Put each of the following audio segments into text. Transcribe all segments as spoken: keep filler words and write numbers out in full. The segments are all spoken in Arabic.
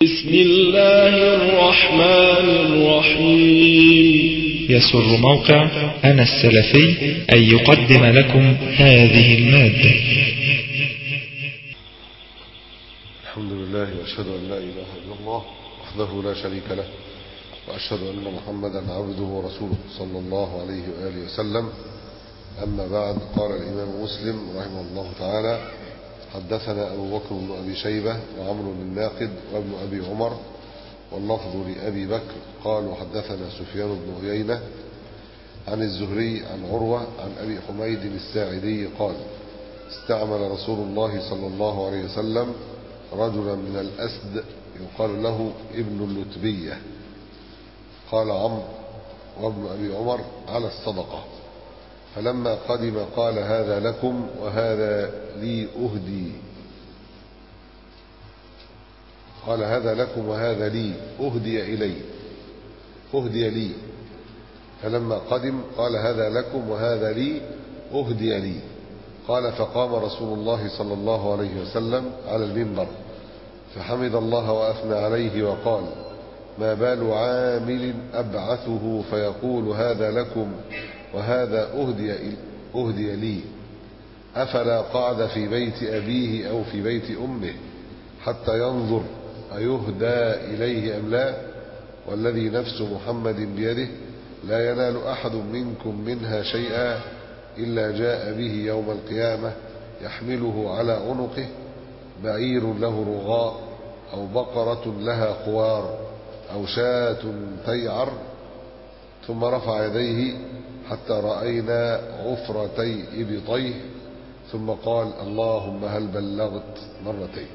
بسم الله الرحمن الرحيم. يسر موقع أنا السلفي أن يقدم لكم هذه المادة. الحمد لله وأشهد أن لا إله إلا الله وحده لا شريك له، وأشهد أن محمدا عبده ورسوله صلى الله عليه وآله وسلم. أما بعد، قال الإمام مسلم رحمه الله تعالى: حدثنا أبو بكر بن أبي شيبة وعمرو بن الناقد وابن أبي عمر، واللفظ لأبي بكر، قالوا حدثنا سفيان بن عيينة عن الزهري عن عروة عن أبي حميد الساعدي قال: استعمل رسول الله صلى الله عليه وسلم رجلا من الأسد يقال له ابن اللتبية. قال عمرو وابن أبي عمر: على الصدقة. فلما قدم قال: هذا لكم وهذا لي أهدي. قال: هذا لكم وهذا لي أهدي إلي أهدي لي. فلما قدم قال: هذا لكم وهذا لي أهدي لي. قال: فقام رسول الله صلى الله عليه وسلم على المنبر فحمد الله وأثنى عليه وقال: ما بال عامل أبعثه فيقول هذا لكم وهذا أهدي, أهدي لي، أفلا قعد في بيت أبيه أو في بيت أمه حتى ينظر أيهدى إليه أم لا؟ والذي نفس محمد بيده لا ينال أحد منكم منها شيئا إلا جاء به يوم القيامة يحمله على عنقه بعير له رغاء أو بقرة لها خوار أو شاة تيعر. ثم رفع يديه حتى رأينا عفرتي إبطيه ثم قال: اللهم هل بلغت؟ مرتين.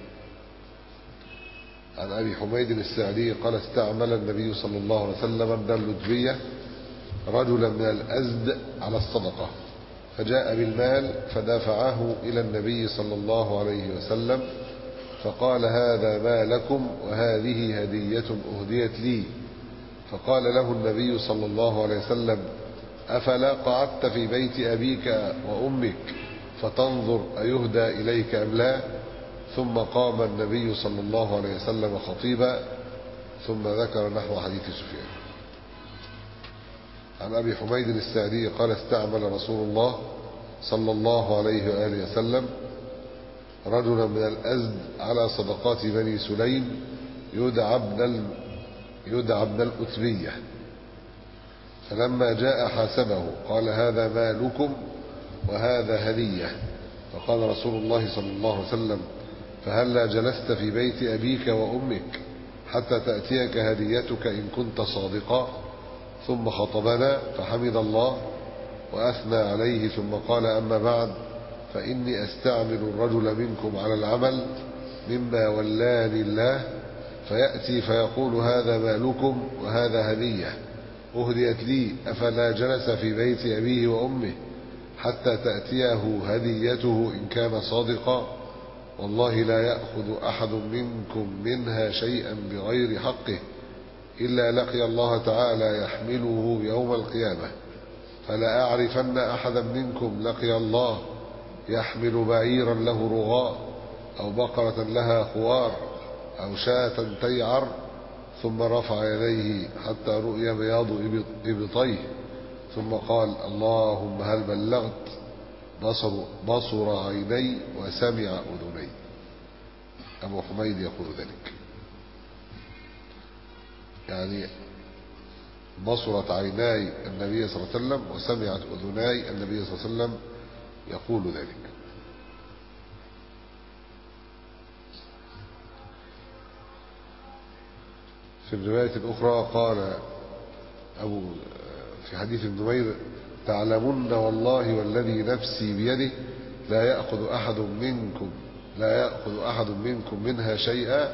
عن أبي حميد الساعدي قال: استعمل النبي صلى الله عليه وسلم ابن اللتبية رجلا من الأزد على الصدقة، فجاء بالمال فدافعه إلى النبي صلى الله عليه وسلم فقال: هذا ما لكم وهذه هدية أهديت لي. فقال له النبي صلى الله عليه وسلم: أفلا قعدت في بيت أبيك وأمك فتنظر أيهدى إليك أم لا؟ ثم قام النبي صلى الله عليه وسلم خطيبا، ثم ذكر نحو حديث سفيان. عن أبي حميد الساعدي قال: استعمل رسول الله صلى الله عليه وآله وسلم رجلا من الأزد على صدقات بني سليم يدعى ابن يدعى ابن الأتبية. فلما جاء حاسبه قال: هذا مالكم وهذا هدية. فقال رسول الله صلى الله عليه وسلم: فهلا جلست في بيت أبيك وأمك حتى تأتيك هديتك إن كنت صادقا؟ ثم خطبنا فحمد الله وأثنى عليه ثم قال: أما بعد، فإني أستعمل الرجل منكم على العمل مما ولاني الله، فيأتي فيقول: هذا مالكم وهذا هدية أهديت لي، أفلا جلس في بيت أبيه وأمه حتى تأتيه هديته إن كان صادقا؟ والله لا يأخذ أحد منكم منها شيئا بغير حقه إلا لقي الله تعالى يحمله يوم القيامة. فلا أعرفن أحدا منكم لقي الله يحمل بعيرا له رغاء أو بقرة لها خوار أو شاة تيعر. ثم رفع يديه حتى رؤي بياض إبطيه ثم قال: اللهم هل بلغت؟ بصر, بصر عيني وسمع أذني. أبو حميد يقول ذلك، يعني بصرت عيناي النبي صلى الله عليه وسلم وسمعت أذناي النبي صلى الله عليه وسلم يقول ذلك. في الرواية الأخرى قال أبو في حديث ابن نمير: تعلمن والله والذي نفسي بيده لا يأخذ أحد منكم لا يأخذ أحد منكم منها شيئا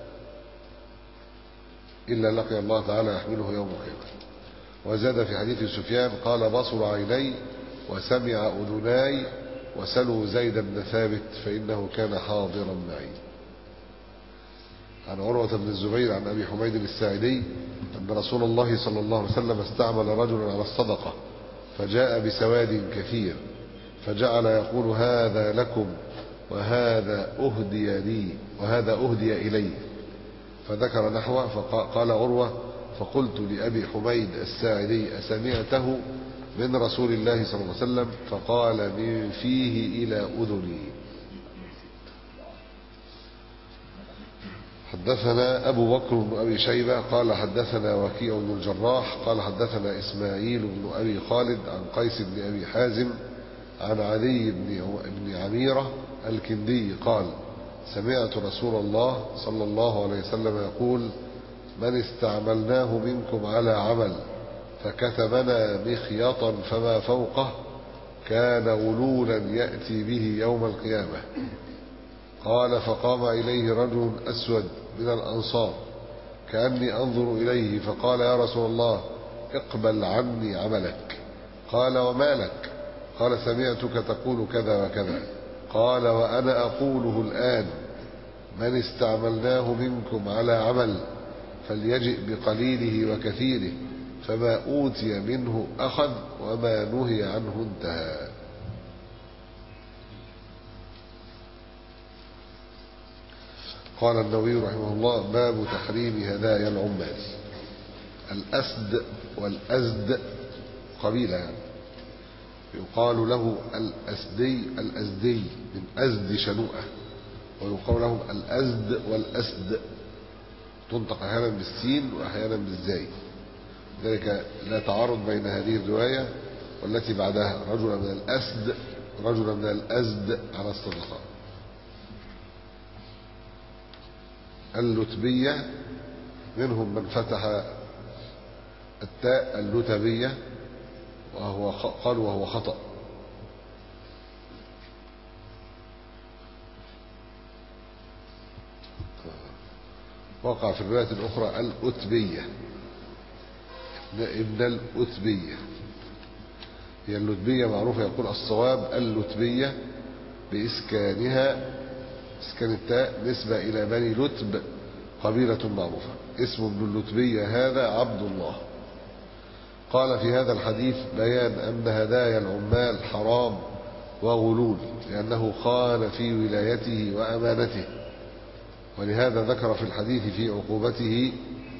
إلا لقي الله تعالى يحمله يوم القيامة. وزاد في حديث سفيان قال: بصر عيني وسمع أذناي وسلوا زيد بن ثابت فإنه كان حاضرا معي. عن عروة بن الزبير عن أبي حميد الساعدي أن رسول الله صلى الله عليه وسلم استعمل رجلا على الصدقة فجاء بسواد كثير فجعل يقول: هذا لكم وهذا أهدي لي وهذا أهدي إلي. فذكر نحوه. فقال عروة: فقلت لأبي حميد الساعدي: أسمعته من رسول الله صلى الله عليه وسلم؟ فقال: من فيه إلى أذني. حدثنا أبو بكر بن أبي شيبة قال حدثنا وكيع بن الجراح قال حدثنا إسماعيل بن أبي خالد عن قيس بن أبي حازم عن علي بن عميرة الكندي قال: سمعت رسول الله صلى الله عليه وسلم يقول: من استعملناه منكم على عمل فكتبنا مخيطا فما فوقه كان غلولا يأتي به يوم القيامة. قال: فقام إليه رجل أسود من الأنصار كأني أنظر إليه فقال: يا رسول الله اقبل عني عملك. قال: وما لك؟ قال: سمعتك تقول كذا وكذا. قال: وأنا أقوله الآن: من استعملناه منكم على عمل فليجئ بقليله وكثيره، فما أوتي منه أخذ وما نهي عنه انتهى. قال النووي رحمه الله: باب تحريم هدايا العمال. الأسد والأزد قبيلة يعني، يقال له الأسدي الأزدي من أزد شنوءة، ويقال لهم الأزد والأسد، تنطق أحيانا بالسين وأحيانا بالزاي، لذلك لا تعارض بين هذه الرواية والتي بعدها: رجلا من الأسد رجلا من الأزد على الصدقاء. اللتبية منهم من فتح التاء اللتبية وهو قال وهو خطأ. وقع في الرواية الأخرى الأتبية ابن الأتبية. هي اللتبية معروفة، يقول الصواب اللتبية بإسكانها، إسكان التاء، نسبة إلى بني لتب قبيلة معروفة. اسم ابن اللتبية هذا عبد الله. قال في هذا الحديث بيان أن هدايا العمال حرام وغلول، لأنه خان في ولايته وأمانته، ولهذا ذكر في الحديث في عقوبته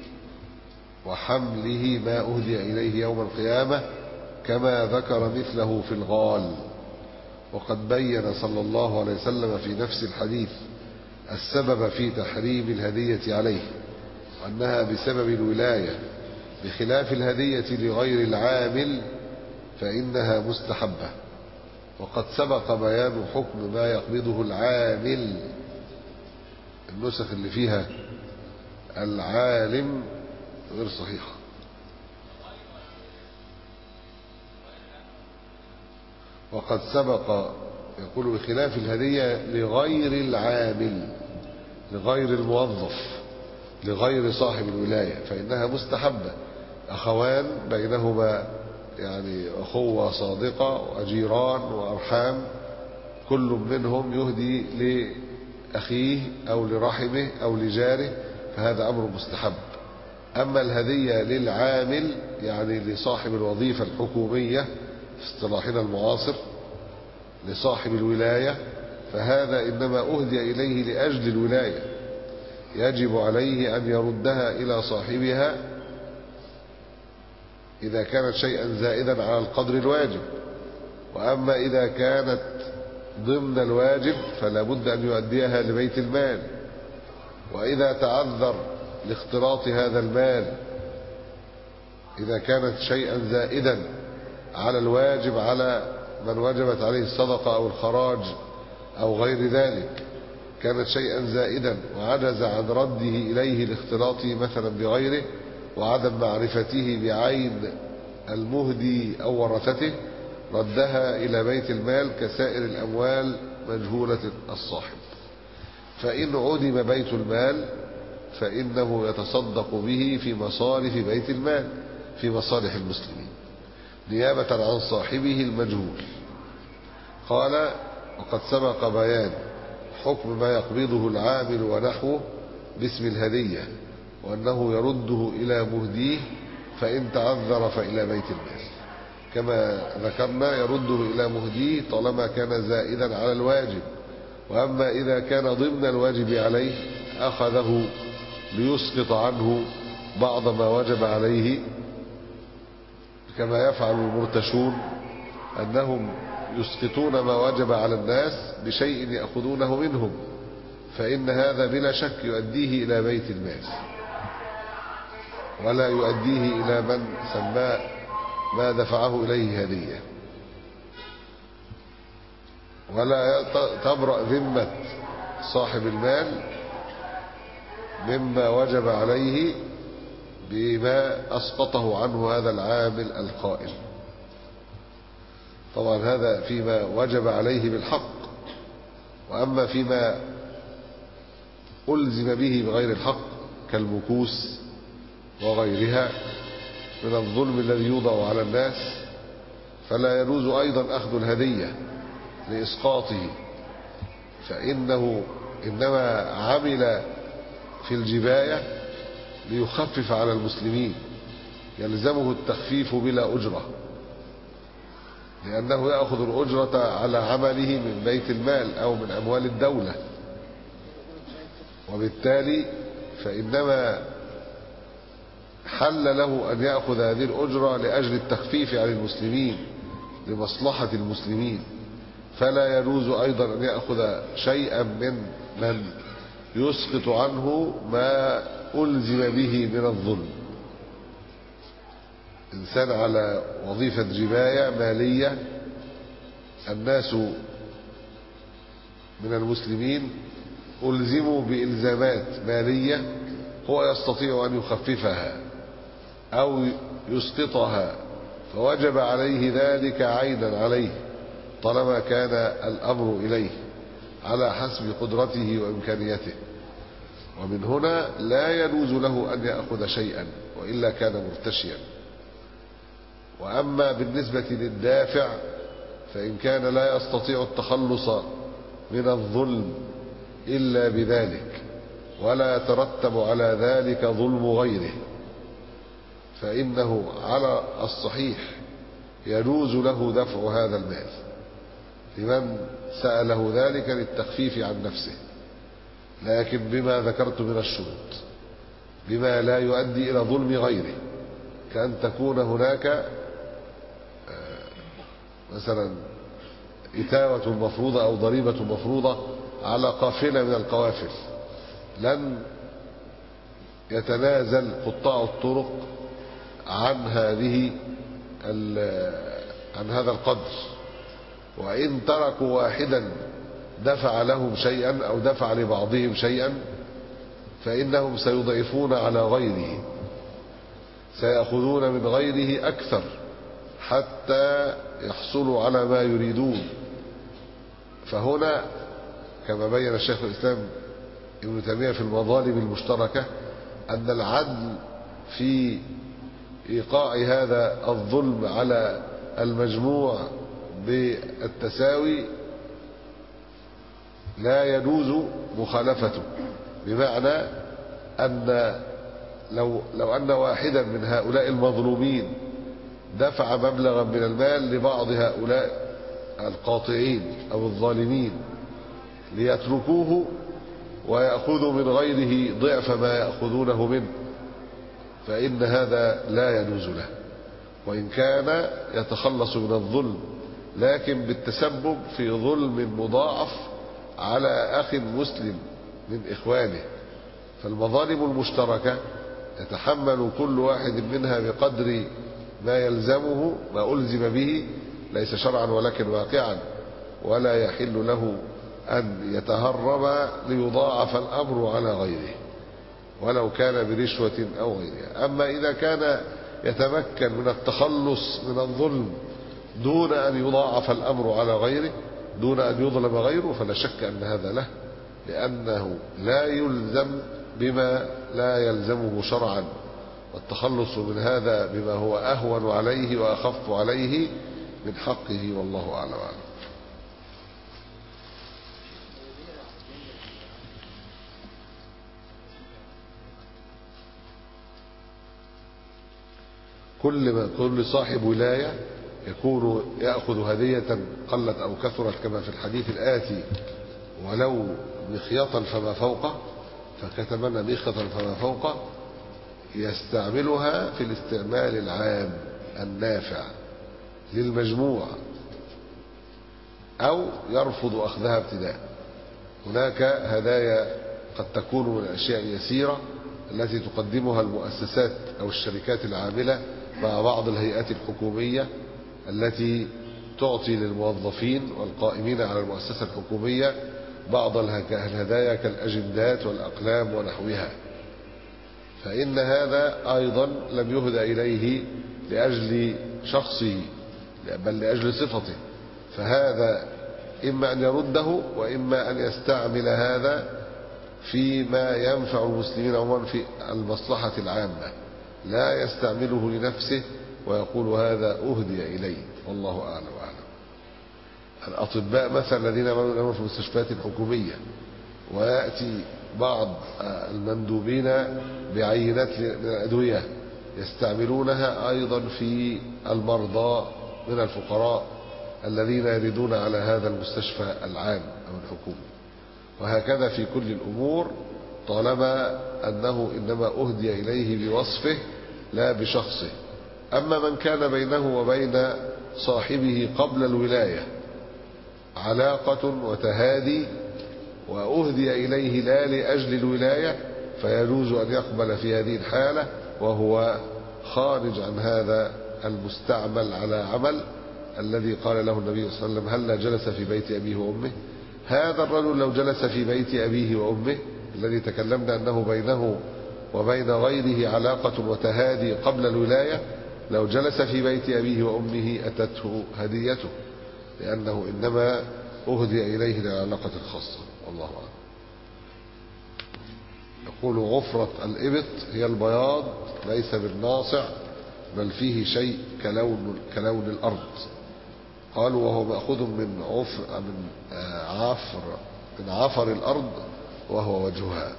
وحمله ما أهدي إليه يوم القيامة، كما ذكر مثله في الغال. وقد بين صلى الله عليه وسلم في نفس الحديث السبب في تحريم الهدية عليه، وأنها بسبب الولاية، بخلاف الهدية لغير العامل فإنها مستحبة. وقد سبق بيان حكم ما يقبضه العامل. النسخ اللي فيها العالم غير صحيحة. وقد سبق يقول بخلاف الهدية لغير العامل، لغير الموظف، لغير صاحب الولاية، فإنها مستحبة. أخوان بينهما يعني أخوة صادقة وأجيران وأرحام، كل منهم يهدي لأخيه أو لرحمه أو لجاره، فهذا أمر مستحب. أما الهدية للعامل يعني لصاحب الوظيفة الحكومية في اصطلاحنا المعاصر، لصاحب الولاية، فهذا إنما أهدي إليه لأجل الولاية، يجب عليه أن يردها إلى صاحبها إذا كانت شيئا زائدا على القدر الواجب. وأما إذا كانت ضمن الواجب فلا بد أن يؤديها لبيت المال. وإذا تعذر لاختلاط هذا المال، إذا كانت شيئا زائدا على الواجب على من وجبت عليه الصدقة أو الخراج أو غير ذلك، كانت شيئا زائدا وعجز عن رده إليه لاختلاطه مثلا بغيره وعدم معرفته بعين المهدي أو ورثته، ردها إلى بيت المال كسائر الأموال مجهولة الصاحب. فإن عدم بيت المال فإنه يتصدق به في مصارف بيت المال في مصالح المسلمين نيابة عن صاحبه المجهول. قال: وقد سبق بيان حكم ما يقبضه العامل ونحوه باسم الهدية، وأنه يرده إلى مهديه فإن تعذر فإلى بيت المال. كما ذكرنا يرده إلى مهديه طالما كان زائدا على الواجب، وأما إذا كان ضمن الواجب عليه أخذه ليسقط عنه بعض ما وجب عليه، كما يفعل المرتشون أنهم يسقطون ما وجب على الناس بشيء يأخذونه منهم، فإن هذا بلا شك يؤديه إلى بيت المال ولا يؤديه إلى من سماه ما دفعه إليه هدية، ولا تبرأ ذمة صاحب المال مما وجب عليه بما أسقطه عنه هذا العامل القائم. طبعا هذا فيما وجب عليه بالحق، وأما فيما ألزم به بغير الحق كالمكوس وغيرها من الظلم الذي يوضع على الناس، فلا يجوز أيضا أخذ الهدية لإسقاطه، فإنه إنما عمل في الجباية ليخفف على المسلمين، يلزمه التخفيف بلا أجرة، لأنه يأخذ الأجرة على عمله من بيت المال أو من أموال الدولة، وبالتالي فإنما حل له أن يأخذ هذه الأجرة لأجل التخفيف عن المسلمين لمصلحة المسلمين، فلا يجوز أيضا أن يأخذ شيئا من من يسقط عنه ما ألزم به من الظلم. إنسان على وظيفة جباية مالية، الناس من المسلمين ألزموا بإلزامات مالية هو يستطيع أن يخففها أو يسقطها، فوجب عليه ذلك عينا عليه طالما كان الأمر إليه على حسب قدرته وإمكانيته، ومن هنا لا يجوز له أن يأخذ شيئا وإلا كان مرتشيا. وأما بالنسبة للدافع فإن كان لا يستطيع التخلص من الظلم إلا بذلك ولا يترتب على ذلك ظلم غيره، فإنه على الصحيح يجوز له دفع هذا المال لمن سأله ذلك للتخفيف عن نفسه، لكن بما ذكرت من الشروط، بما لا يؤدي إلى ظلم غيره، كأن تكون هناك مثلا إتاوة مفروضة أو ضريبة مفروضة على قافلة من القوافل، لن يتنازل قطاع الطرق عن هذه عن هذا القدر، وإن تركوا واحدا دفع لهم شيئا أو دفع لبعضهم شيئا فإنهم سيضعفون على غيره، سيأخذون من غيره أكثر حتى يحصلوا على ما يريدون. فهنا كما بين الشيخ الإسلام ابن تيمية في المظالم المشتركة أن العدل في إيقاع هذا الظلم على المجموع بالتساوي لا يجوز مخالفته، بمعنى أن لو, لو أن واحدا من هؤلاء المظلومين دفع مبلغا من المال لبعض هؤلاء القاطعين أو الظالمين ليتركوه ويأخذوا من غيره ضعف ما يأخذونه منه، فإن هذا لا يجوز له، وإن كان يتخلص من الظلم لكن بالتسبب في ظلم مضاعف على أخ مسلم من إخوانه. فالمظالم المشتركة يتحمل كل واحد منها بقدر ما يلزمه، ما ألزم به ليس شرعا ولكن واقعا، ولا يحل له أن يتهرب ليضاعف الأمر على غيره ولو كان برشوة أو غيرها. أما إذا كان يتمكن من التخلص من الظلم دون أن يضاعف الأمر على غيره، دون أن يظلم غيره، فلا شك أن هذا له، لأنه لا يلزم بما لا يلزمه شرعا، والتخلص من هذا بما هو أهون عليه وأخف عليه من حقه، والله أعلم. كل ما كل صاحب ولاية يكون يأخذ هدية قلت أو كثرت كما في الحديث الآتي ولو مخيطا فما فوقه، فكتمنا مخة فما فوقه يستعملها في الاستعمال العام النافع للمجموع أو يرفض أخذها ابتداء. هناك هدايا قد تكون من الأشياء اليسيرة التي تقدمها المؤسسات أو الشركات العاملة مع بعض الهيئات الحكومية التي تعطي للموظفين والقائمين على المؤسسة الحكومية بعض الهدايا كالأجندات والأقلام ونحوها، فإن هذا أيضا لم يهدى إليه لأجل شخصه بل لأجل صفته، فهذا إما أن يرده وإما أن يستعمل هذا فيما ينفع المسلمين عموما في المصلحة العامة، لا يستعمله لنفسه ويقول هذا أهدي إلي، والله أعلم وأعلم. الأطباء مثلا الذين يعملون في المستشفيات الحكومية ويأتي بعض المندوبين بعينات من الأدوية يستعملونها أيضا في المرضى من الفقراء الذين يريدون على هذا المستشفى العام أو الحكومي، وهكذا في كل الأمور طالما أنه إنما أهدي إليه بوصفه لا بشخصه. أما من كان بينه وبين صاحبه قبل الولاية علاقة وتهادي وأهدي إليه لا لأجل الولاية فيجوز أن يقبل في هذه الحالة وهو خارج عن هذا المستعمل على عمل الذي قال له النبي صلى الله عليه وسلم هلا جلس في بيت أبيه وأمه. هذا الرجل لو جلس في بيت أبيه وأمه الذي تكلمنا أنه بينه وبين غيره علاقة وتهادي قبل الولاية، لو جلس في بيت أبيه وأمه أتته هديته، لأنه إنما أهدي إليه للعلاقة الخاصة، والله أعلم. يقول غفرة الإبط هي البياض ليس بالناصع بل فيه شيء كلون, كلون الأرض. قالوا وهو مأخوذ من عفر من عفر من عفر الأرض وهو وجهها.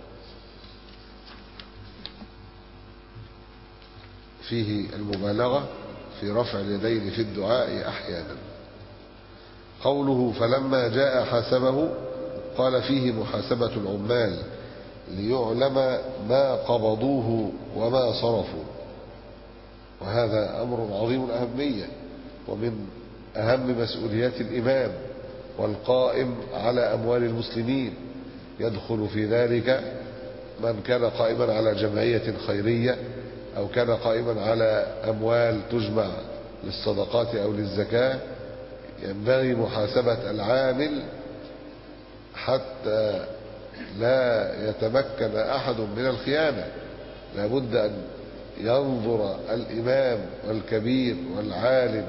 فيه المبالغة في رفع اليدين في الدعاء أحيانا. قوله فلما جاء حاسبه قال فيه محاسبة العمال ليعلم ما قبضوه وما صرفوا، وهذا أمر عظيم الأهمية ومن أهم مسؤوليات الإمام والقائم على أموال المسلمين. يدخل في ذلك من كان قائما على جمعية خيرية أو كان قائما على أموال تجمع للصدقات أو للزكاة. ينبغي محاسبة العامل حتى لا يتمكن أحد من الخيانة. لابد أن ينظر الإمام والكبير والعالم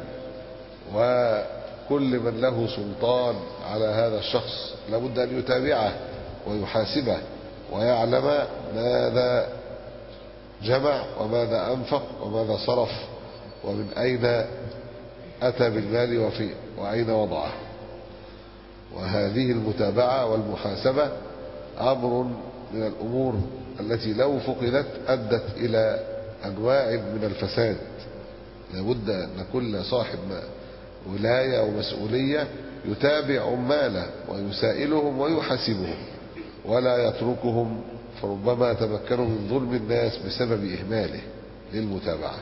وكل من له سلطان على هذا الشخص لابد أن يتابعه ويحاسبه ويعلم ماذا جمع وماذا أنفق وماذا صرف ومن أين أتى بالمال وفي وأين وضعه. وهذه المتابعة والمحاسبة أمر من الأمور التي لو فقدت أدت إلى أنواع من الفساد. لابد أن كل صاحب ولاية ومسؤولية يتابع عماله ويسائلهم ويحاسبهم ولا يتركهم، فربما تمكنوا من ظلم الناس بسبب إهماله للمتابعة.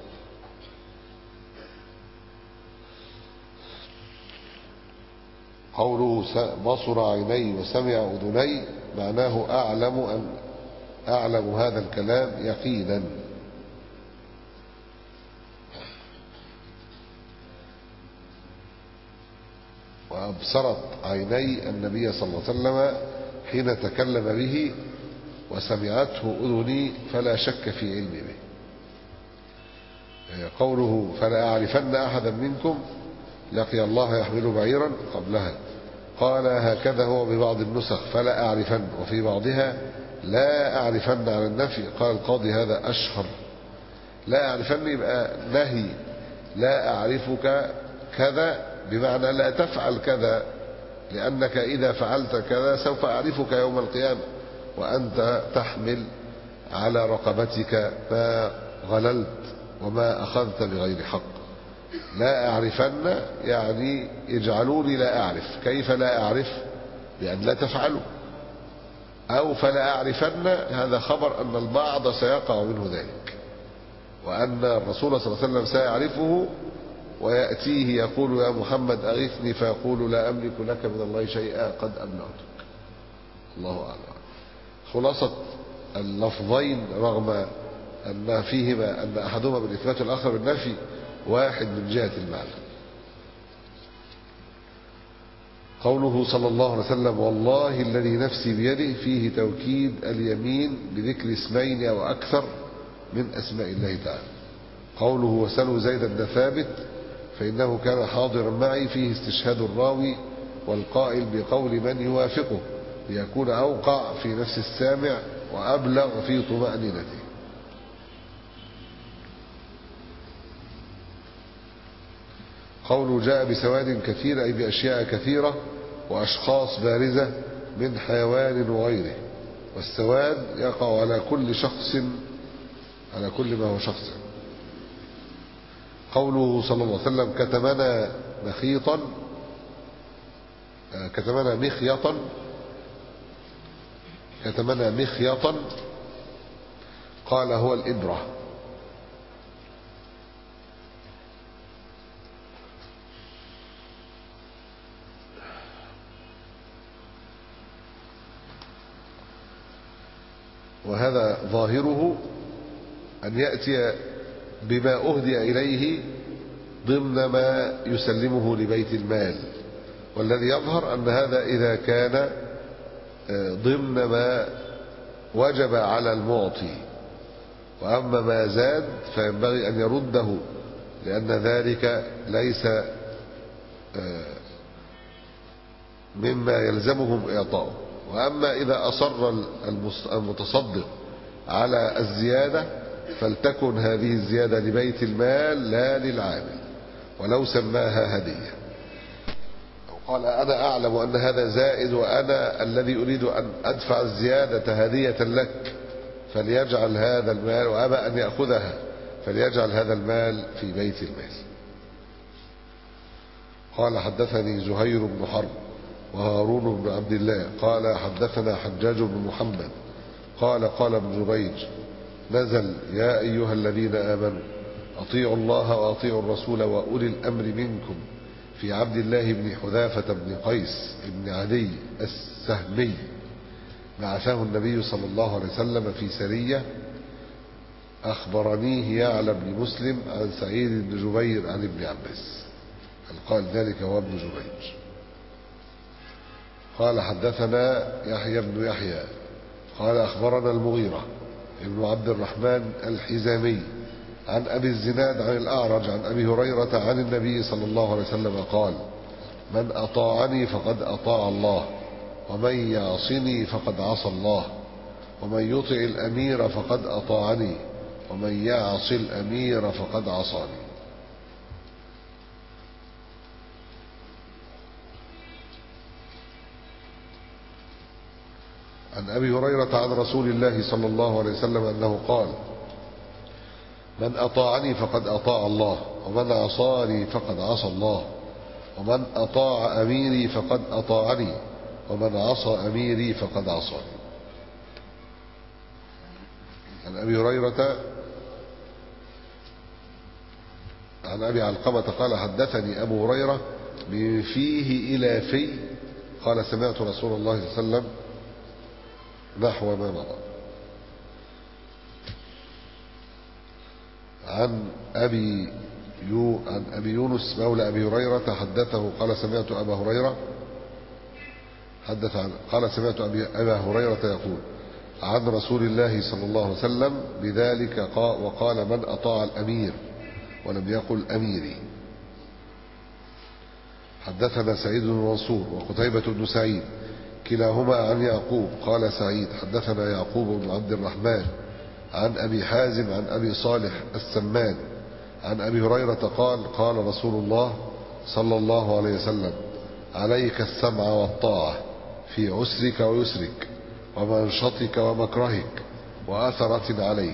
قوله بصر عيني وسمع أذني معناه أعلم أن أعلم هذا الكلام يقينا. وأبصرت عيني النبي صلى الله عليه وسلم حين تكلم به وسمعته أذني فلا شك في علمي به. قوله فلا أعرفن أحدا منكم لقي الله يحمل بعيرا قبلها قال هكذا هو ببعض النسخ فلا أعرفن، وفي بعضها لا أعرفن على النفي. قال القاضي هذا أشهر. لا أعرفن يبقى نهي، لا أعرفك كذا بمعنى لا تفعل كذا لأنك إذا فعلت كذا سوف أعرفك يوم القيامة وأنت تحمل على رقبتك ما غللت وما أخذت بغير حق. لا أعرفن يعني اجعلوني لا أعرف. كيف لا أعرف؟ بأن لا تفعلوا. أو فلا أعرفن، هذا خبر أن البعض سيقع منه ذلك، وأن الرسول صلى الله عليه وسلم سيعرفه ويأتيه يقول يا محمد أغثني، فيقول لا أملك لك من الله شيئا قد أبلغتك. الله أعلم. خلاصة اللفظين رغم أن فيهما أن أحدهما بالإثبات والآخر بالنفي واحد من جهة المعنى. قوله صلى الله عليه وسلم والله الذي نفسي بيده فيه توكيد اليمين بذكر اسمين أو أكثر من أسماء الله تعالى. قوله وسلوا زيد بن ثابت فإنه كان حاضرا معي فيه استشهاد الراوي والقائل بقول من يوافقه ليكون أوقع في نفس السامع وأبلغ في طمأنينته. قوله جاء بسواد كثير أي بأشياء كثيرة وأشخاص بارزة من حيوان وغيره، والسواد يقع على كل شخص على كل ما هو شخص. قوله صلى الله عليه وسلم كتمنا مخيطا كتمنا مخيطا كتمنا مخيطا قال هو الإبرة. وهذا ظاهره أن يأتي بما أهدي إليه ضمن ما يسلمه لبيت المال، والذي يظهر أن هذا إذا كان ضمن ما وجب على المعطي، وأما ما زاد فينبغي أن يرده لأن ذلك ليس مما يلزمهم إعطاؤه. وأما إذا أصر المتصدق على الزيادة فلتكن هذه الزيادة لبيت المال لا للعامل، ولو سماها هدية أو قال أنا أعلم أن هذا زائد وأنا الذي أريد أن أدفع الزيادة هدية لك فليجعل هذا المال، وأبى أن يأخذها فليجعل هذا المال في بيت المال. قال حدثني زهير بن حرب وهارون بن عبد الله قال حدثنا حجاج بن محمد قال قال ابن جريج نزل يا أيها الذين آمنوا أطيعوا الله وأطيعوا الرسول وأولي الأمر منكم في عبد الله بن حذافة بن قيس بن عدي السهمي بعثه النبي صلى الله عليه وسلم في سرية أخبرنيه يعلى بن مسلم عن سعيد بن جبير عن ابن عباس قال ذلك هو ابن جريج. قال حدثنا يحيى بن يحيى قال أخبرنا المغيرة ابن عبد الرحمن الحزامي عن أبي الزناد عن الأعرج عن أبي هريرة عن النبي صلى الله عليه وسلم قال من أطاعني فقد أطاع الله ومن يعصني فقد عصى الله ومن يطع الأمير فقد أطاعني ومن يعص الأمير فقد عصاني. عن أبي هريرة عن رسول الله صلى الله عليه وسلم أنه قال من أطاعني فقد أطاع الله ومن عصاني فقد عصى الله ومن أطاع أميري فقد أطاعني ومن عصى أميري فقد عصاني. عن أبي هريرة عن أبي علقمة قال حدثني أبو هريرة من فيه إلى في قال سمعت رسول الله صلى الله عليه وسلم نحو ما مضى. عن أبي يو عن أبي يونس مولى أبي هريرة حدثه قال سمعت أبا هريرة حدث عن قال سمعت أبي أبا هريرة يقول عن رسول الله صلى الله عليه وسلم بذلك وقال من أطاع الأمير ولم يقل أميري. حدثنا سعيد بن منصور وقتيبة بن سعيد كلاهما عن يعقوب قال سعيد حدثنا يعقوب بن عبد الرحمن عن أبي حازم عن أبي صالح السمان عن أبي هريرة قال قال رسول الله صلى الله عليه وسلم عليك السمع والطاعة في عسرك ويسرك ومنشطك ومكرهك وأثرة عليك.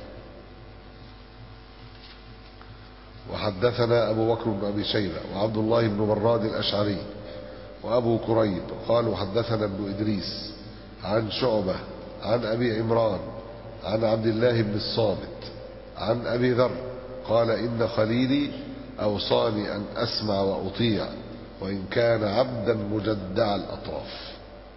وحدثنا أبو بكر بن أبي شيبة وعبد الله بن براد الأشعري وأبو كريب قالوا حدثنا ابن إدريس عن شعبة عن أبي عمران عن عبد الله بن الصامت عن أبي ذر قال إن خليلي أوصاني أن أسمع وأطيع وإن كان عبدا مجدع الأطراف.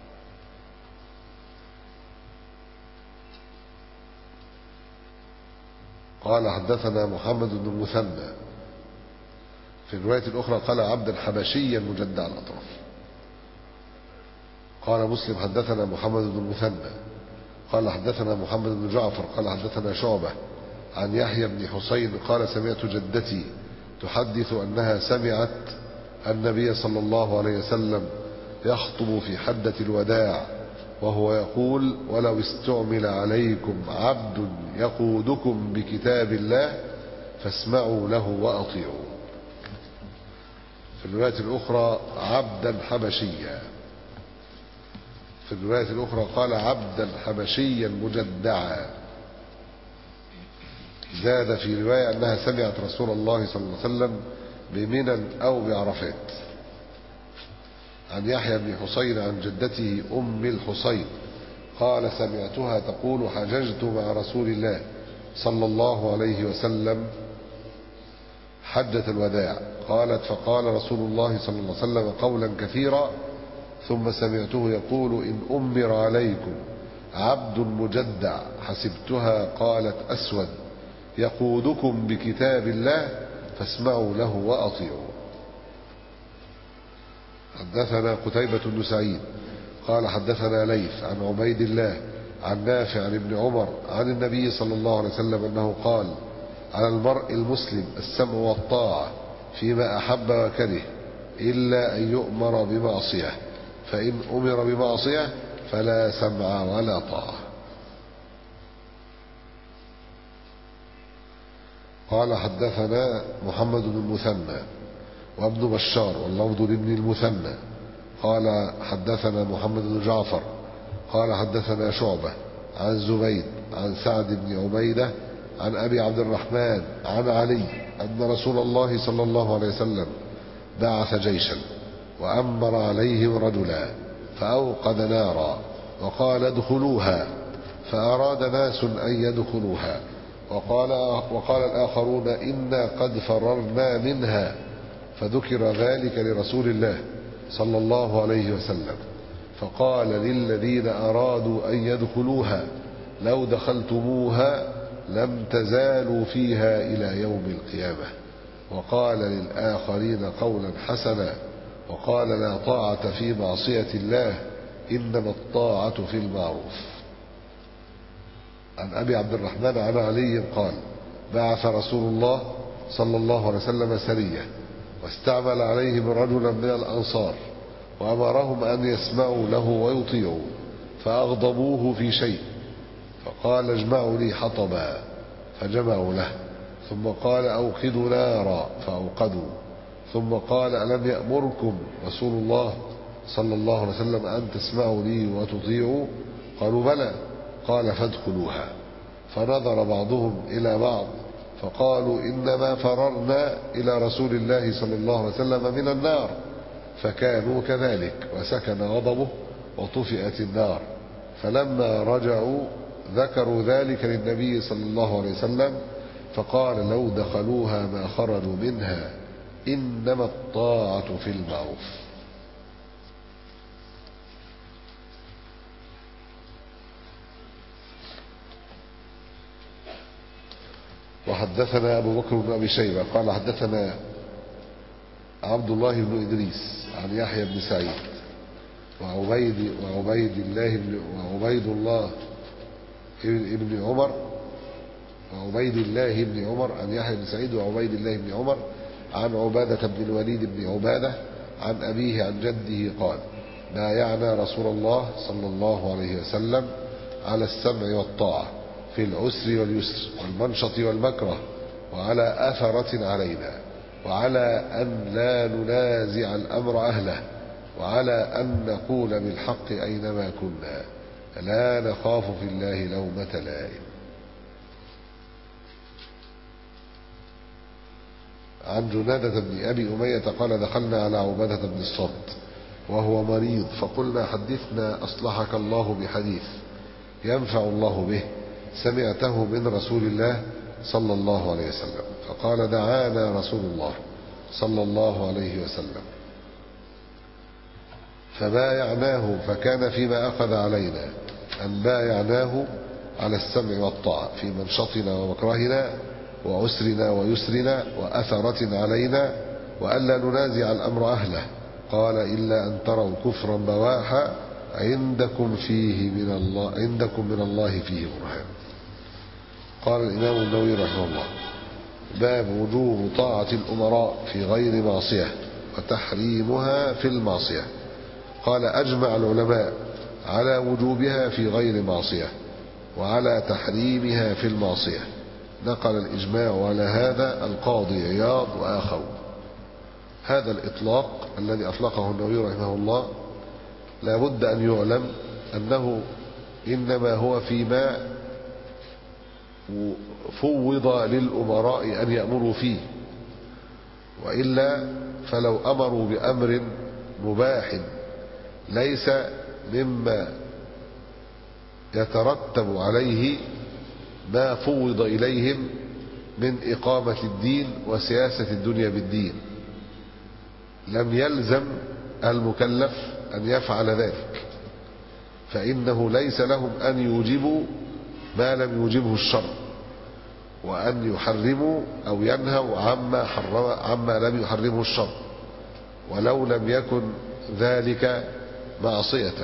قال حدثنا محمد بن المثنى، في الرواية الأخرى قال عبدا حبشيا مجدع الأطراف. قال مسلم حدثنا محمد بن المثنى قال حدثنا محمد بن جعفر قال حدثنا شعبة عن يحيى بن حسين قال سمعت جدتي تحدث أنها سمعت النبي صلى الله عليه وسلم يخطب في حدة الوداع وهو يقول ولو استعمل عليكم عبد يقودكم بكتاب الله فاسمعوا له وأطيعوا. في الرواية الأخرى عبدا حبشيا، في الرواية الأخرى قال عبدا حبشيا مجدعا. زاد في رواية أنها سمعت رسول الله صلى الله عليه وسلم بمنى أو بعرفات. عن يحيى بن حسين عن جدته أم الحسين قال سمعتها تقول حججت مع رسول الله صلى الله عليه وسلم حجة الوداع. قالت فقال رسول الله صلى الله عليه وسلم قولا كثيرا ثم سمعته يقول إن أمر عليكم عبد مجدع حسبتها قالت أسود يقودكم بكتاب الله فاسمعوا له وأطيعوا. حدثنا قتيبة بن سعيد قال حدثنا ليث عن عبيد الله عن نافع عن ابن عمر عن النبي صلى الله عليه وسلم أنه قال على المرء المسلم السمع والطاعة فيما أحب وكره إلا أن يؤمر بمعصية فإن أمر بمعصية فلا سمع ولا طاعة. قال حدثنا محمد بن المثنى وابن بشار واللفظ لابن المثنى قال حدثنا محمد بن جعفر قال حدثنا شعبة عن زبيد عن سعد بن عبيدة عن أبي عبد الرحمن عن علي أن رسول الله صلى الله عليه وسلم بعث جيشا وأمر عليهم رجلا فأوقد نارا وقال ادخلوها فأراد ناس أن يدخلوها وقال, وقال الآخرون إنا قد فررنا منها فذكر ذلك لرسول الله صلى الله عليه وسلم فقال للذين أرادوا أن يدخلوها لو دخلتموها لم تزالوا فيها إلى يوم القيامة. وقال للآخرين قولا حسنا وقال لا طاعة في معصية الله إنما الطاعة في المعروف. عن أبي عبد الرحمن عن علي قال بعث رسول الله صلى الله عليه وسلم سرية واستعمل عليهم رجلا من الأنصار وأمرهم أن يسمعوا له ويطيعوا فأغضبوه في شيء فقال اجمعوا لي حطبا فجمعوا له ثم قال أوقدوا نارا فأوقدوا ثم قال ألم يأمركم رسول الله صلى الله عليه وسلم أن تسمعوا لي وتطيعوا قالوا بلى قال فادخلوها فنظر بعضهم إلى بعض فقالوا إنما فررنا إلى رسول الله صلى الله عليه وسلم من النار فكانوا كذلك وسكن غضبه وطفئت النار فلما رجعوا ذكروا ذلك للنبي صلى الله عليه وسلم فقال لو دخلوها ما خرجوا منها إنما الطاعة في المعروف. وحدثنا أبو بكر بن أبي شيبة قال حدثنا عبد الله بن إدريس عن يحيى بن سعيد وعبيد وعبيد الله بن وعبيد الله ابن عمر وعبيد الله بن عمر عن يحيى بن سعيد وعبيد الله بن عمر عن عبادة بن الوليد بن عبادة عن أبيه عن جده قال بايعنا رسول الله صلى الله عليه وسلم على السمع والطاعة في العسر واليسر والمنشط والمكره وعلى أثرة علينا وعلى أن لا ننازع الأمر أهله وعلى أن نقول بالحق أينما كنا لا نخاف في الله لومة لائم. عن جنادة بن أبي أمية قال دخلنا على عبادة بن الصامت وهو مريض، فقلنا حدثنا أصلحك الله بحديث ينفع الله به سمعته من رسول الله صلى الله عليه وسلم. فقال دعانا رسول الله صلى الله عليه وسلم فبايعناه، فكان فيما أخذ علينا أن بايعناه على السمع والطاعة في منشطنا ومكرهنا وعسرنا ويسرنا وأثرة علينا، وألا ننازع الأمر أهله. قال إلا أن تروا كفرا بواحا عندكم فيه من الله عندكم من الله فيه برهان. قال الإمام النووي رحمه الله: باب وجوب طاعة الأمراء في غير معصية وتحريمها في المعصية. قال: أجمع العلماء على وجوبها في غير معصية وعلى تحريمها في المعصية. نقل الإجماع على هذا القاضي عياض وآخر. هذا الإطلاق الذي أطلقه النووي رحمه الله لا بد أن يعلم أنه إنما هو فيما فوض للأمراء أن يأمروا فيه، وإلا فلو أمروا بأمر مباح ليس مما يترتب عليه ما فوض إليهم من إقامة الدين وسياسة الدنيا بالدين، لم يلزم المكلف أن يفعل ذلك، فإنه ليس لهم أن يوجبوا ما لم يوجبه الشرع، وأن يحرموا أو ينهوا عما حرم عما لم يحرمه الشرع، ولو لم يكن ذلك معصية.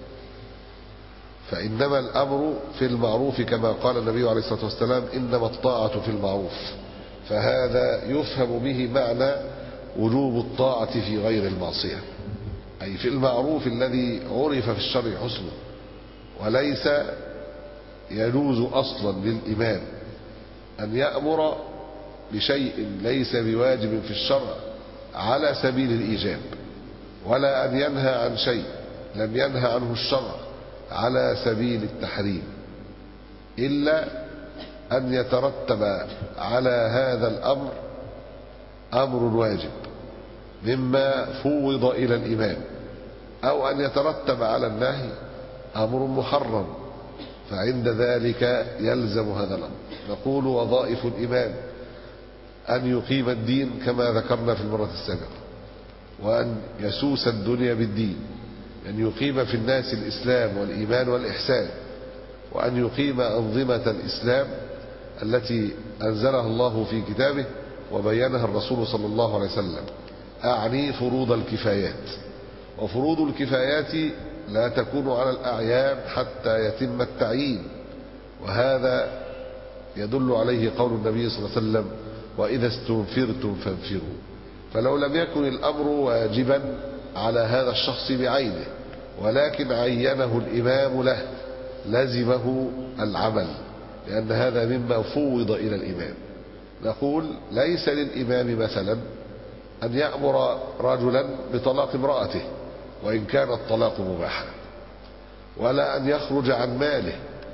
فإنما الأمر في المعروف كما قال النبي عليه الصلاة والسلام: إنما الطاعة في المعروف. فهذا يفهم به معنى وجوب الطاعة في غير المعصية، أي في المعروف الذي عرف في الشرع حسنه، وليس يجوز أصلا للإمام أن يأمر بشيء ليس بواجب في الشرع على سبيل الإيجاب، ولا أن ينهى عن شيء لم ينهى عنه الشرع على سبيل التحريم، إلا أن يترتب على هذا الأمر أمر واجب مما فوض إلى الإمام، أو أن يترتب على النهي أمر محرم، فعند ذلك يلزم هذا الأمر. نقول: وظائف الإمام أن يقيم الدين كما ذكرنا في المرة السابقة، وأن يسوس الدنيا بالدين، أن يقيم في الناس الإسلام والإيمان والإحسان، وأن يقيم أنظمة الإسلام التي أنزلها الله في كتابه وبينها الرسول صلى الله عليه وسلم. أعني فروض الكفايات، وفروض الكفايات لا تكون على الأعيان حتى يتم التعيين، وهذا يدل عليه قول النبي صلى الله عليه وسلم: وإذا استنفرتم فانفروا. فلو لم يكن الأمر واجبا على هذا الشخص بعينه، ولكن عينه الإمام له، لزمه العمل، لأن هذا مما فوض إلى الإمام. نقول: ليس للإمام مثلا أن يأمر رجلا بطلاق امرأته وإن كان الطلاق مباحا، ولا أن يخرج عن ماله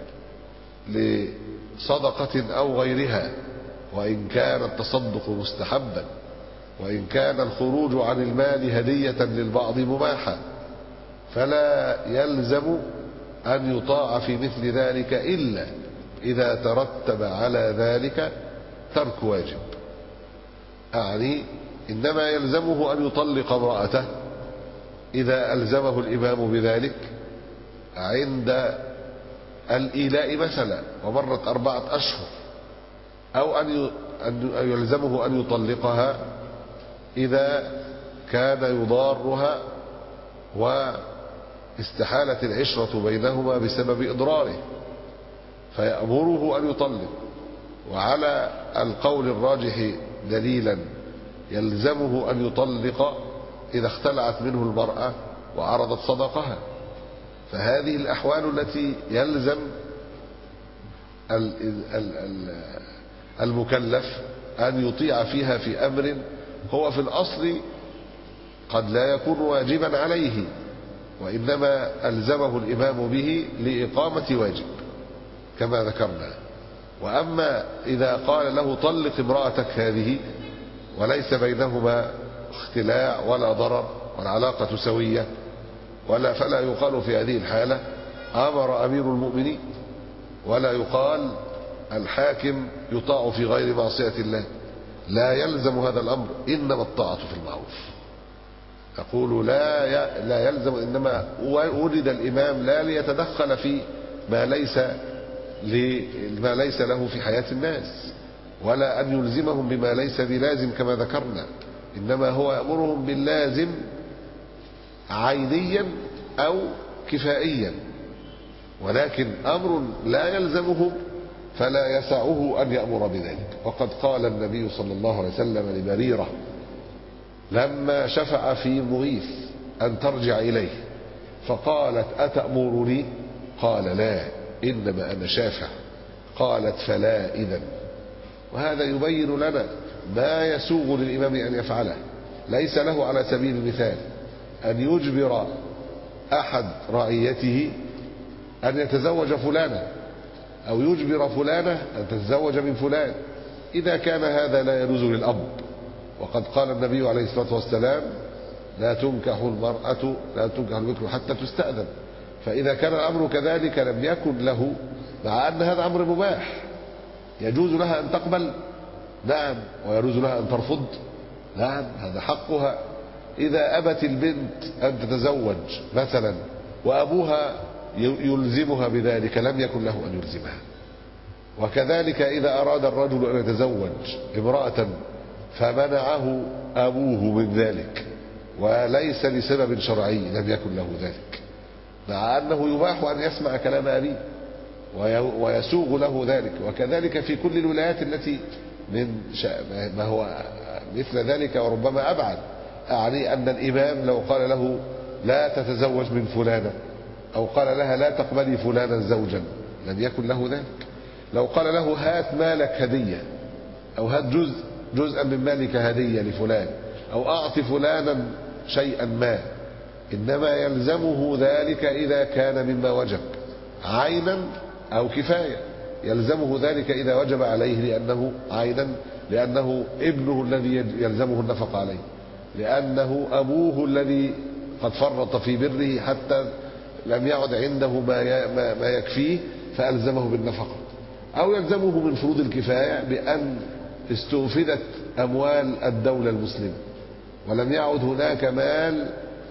لصدقة أو غيرها وإن كان التصدق مستحبا، وإن كان الخروج عن المال هدية للبعض مباحا، فلا يلزم أن يطاع في مثل ذلك إلا إذا ترتب على ذلك ترك واجب. أعني إنما يلزمه أن يطلق امرأته إذا ألزمه الإمام بذلك عند الإيلاء مثلا ومرت أربعة أشهر، أو أن يلزمه أن يطلقها إذا كان يضارها واستحالت العشرة بينهما بسبب إضراره، فيأمره أن يطلق. وعلى القول الراجح دليلا يلزمه أن يطلق إذا اختلعت منه المرأة وعرضت صدقها. فهذه الأحوال التي يلزم المكلف أن يطيع فيها في أمر هو في الأصل قد لا يكون واجبا عليه، وإنما ألزمه الإمام به لإقامة واجب كما ذكرنا. وأما إذا قال له طلق امرأتك هذه وليس بينهما اختلاع ولا ضرر والعلاقة سوية ولا فلا يقال في هذه الحالة أمر أمير المؤمنين، ولا يقال الحاكم يطاع في غير معصية الله، لا يلزم هذا الأمر، إنما الطاعة في المعروف. يقول لا لا يلزم، إنما ولد الإمام لا ليتدخل في ما ليس ما ليس له في حياة الناس، ولا أن يلزمهم بما ليس بلازم كما ذكرنا، إنما هو يأمرهم باللازم عينيا أو كفائيا، ولكن أمر لا يلزمه فلا يسعه أن يأمر بذلك. وقد قال النبي صلى الله عليه وسلم لبريرة لما شفع في مغيث أن ترجع إليه فقالت أتأمرني؟ قال لا، إنما أنا شافع. قالت فلا إذن. وهذا يبين لنا ما يسوغ للإمام أن يفعله، ليس له على سبيل المثال أن يجبر أحد رعيته أن يتزوج فلانة، أو يجبر فلانة أن تتزوج من فلان، إذا كان هذا لا يجوز للأب. وقد قال النبي عليه الصلاة والسلام لا تنكح المرأة لا تنكح البكر حتى تستأذن. فإذا كان الأمر كذلك لم يكن له، مع أن هذا أمر مباح، يجوز لها أن تقبل، نعم، ويجوز لها أن ترفض، نعم، هذا حقها. إذا أبت البنت أن تتزوج مثلا وأبوها يلزمها بذلك لم يكن له أن يلزمها. وكذلك إذا أراد الرجل أن يتزوج امرأة فمنعه أبوه من ذلك وليس لسبب شرعي لم يكن له ذلك، مع أنه يباح أن يسمع كلام أبيه ويسوغ له ذلك. وكذلك في كل الولايات التي من ما هو مثل ذلك وربما أبعد، أعني أن الإمام لو قال له لا تتزوج من فلانة، أو قال لها لا تقبلي فلانا زوجا، لم يكن له ذلك. لو قال له هات مالك هدية، أو هات جزء جزءا من مالك هدية لفلان، أو أعطي فلانا شيئا ما، إنما يلزمه ذلك إذا كان مما وجب عينا أو كفاية. يلزمه ذلك إذا وجب عليه لأنه عينا، لأنه ابنه الذي يلزمه النفقة عليه، لأنه أبوه الذي قد فرط في بره حتى لم يعد عنده ما ما يكفيه فألزمه بالنفقة. أو يلزمه من فروض الكفاية بأن استنفذت أموال الدولة المسلمة ولم يعد هناك مال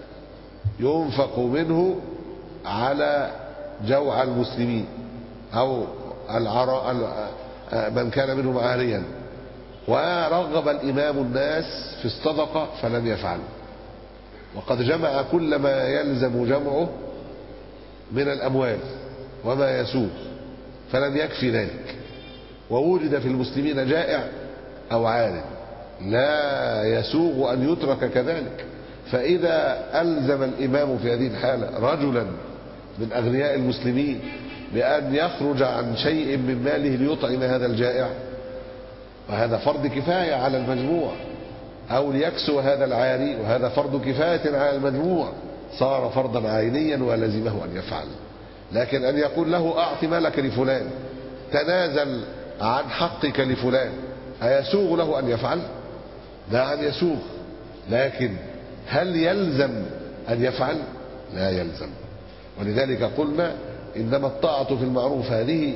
ينفق منه على جوع المسلمين أو العراء من كان منهم عاريا، ورغب الإمام الناس في الصدقة فلم يفعل، وقد جمع كل ما يلزم جمعه من الأموال وما يسوق فلم يكفي ذلك، ووجد في المسلمين جائع أو عار لا يسوغ أن يترك كذلك. فإذا ألزم الإمام في هذه الحالة رجلا من أغنياء المسلمين بأن يخرج عن شيء من ماله ليطعم هذا الجائع، وهذا فرض كفاية على المجموع، أو ليكسو هذا العاري وهذا فرض كفاية على المجموع، صار فرضا عينيا ولزمه أن يفعل. لكن أن يقول له أعط مالك لفلان، تنازل عن حقك لفلان، أيسوغ له أن يفعل؟ نعم يسوغ، لكن هل يلزم أن يفعل؟ لا يلزم. ولذلك قلنا إنما الطاعة في المعروف، هذه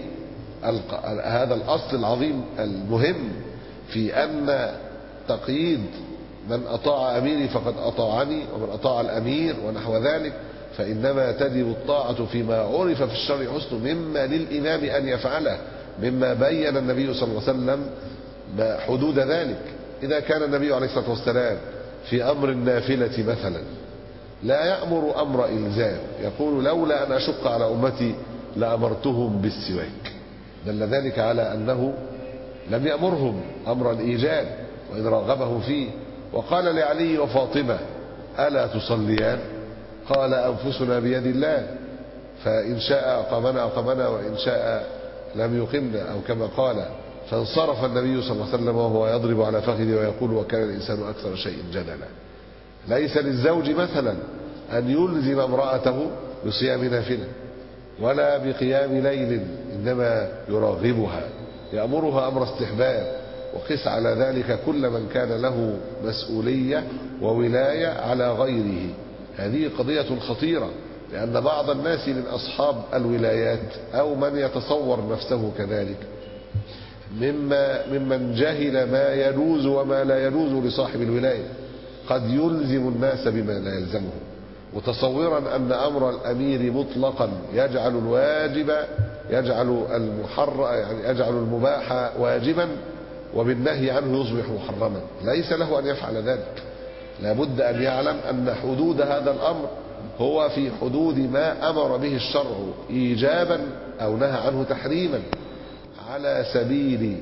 هذا الأصل العظيم المهم في أن تقييد من أطاع أميري فقد أطاعني، ومن أطاع الأمير ونحو ذلك، فإنما تجب الطاعة فيما عرف في الشرع حسن مما للإمام أن يفعله، مما بين النبي صلى الله عليه وسلم حدود ذلك. إذا كان النبي عليه الصلاة والسلام في أمر النافلة مثلا لا يأمر أمر إلزام، يقول لولا أن أشق على أمتي لأمرتهم بالسواك، دل ذلك على أنه لم يأمرهم أمر الإيجاب وإن رغبهم فيه. وقال لعلي وفاطمة ألا تصليان؟ قال أنفسنا بيد الله، فإن شاء أقامنا أقامنا وإن شاء لم يقمنا، أو كما قال. فانصرف النبي صلى الله عليه وسلم وهو يضرب على فخذه ويقول وكان الإنسان أكثر شيء جدلا. ليس للزوج مثلا أن يلزم امرأته بصيام نافلة ولا بقيام ليل، إنما يرغبها، يأمرها أمر استحباب. وقس على ذلك كل من كان له مسؤولية وولاية على غيره، هذه قضية خطيرة، لأن بعض الناس من أصحاب الولايات أو من يتصور نفسه كذلك مما ممن جهل ما يجوز وما لا يجوز لصاحب الولاية، قد يلزم الناس بما لا يلزمه، متصورا أن أمر الأمير مطلقا يجعل الواجب يجعل المحرم يعني يجعل المباح واجبا وبالنهي عنه يصبح محرما. ليس له أن يفعل ذلك، لابد أن يعلم أن حدود هذا الأمر هو في حدود ما أمر به الشرع إيجابا أو نهى عنه تحريما، على سبيل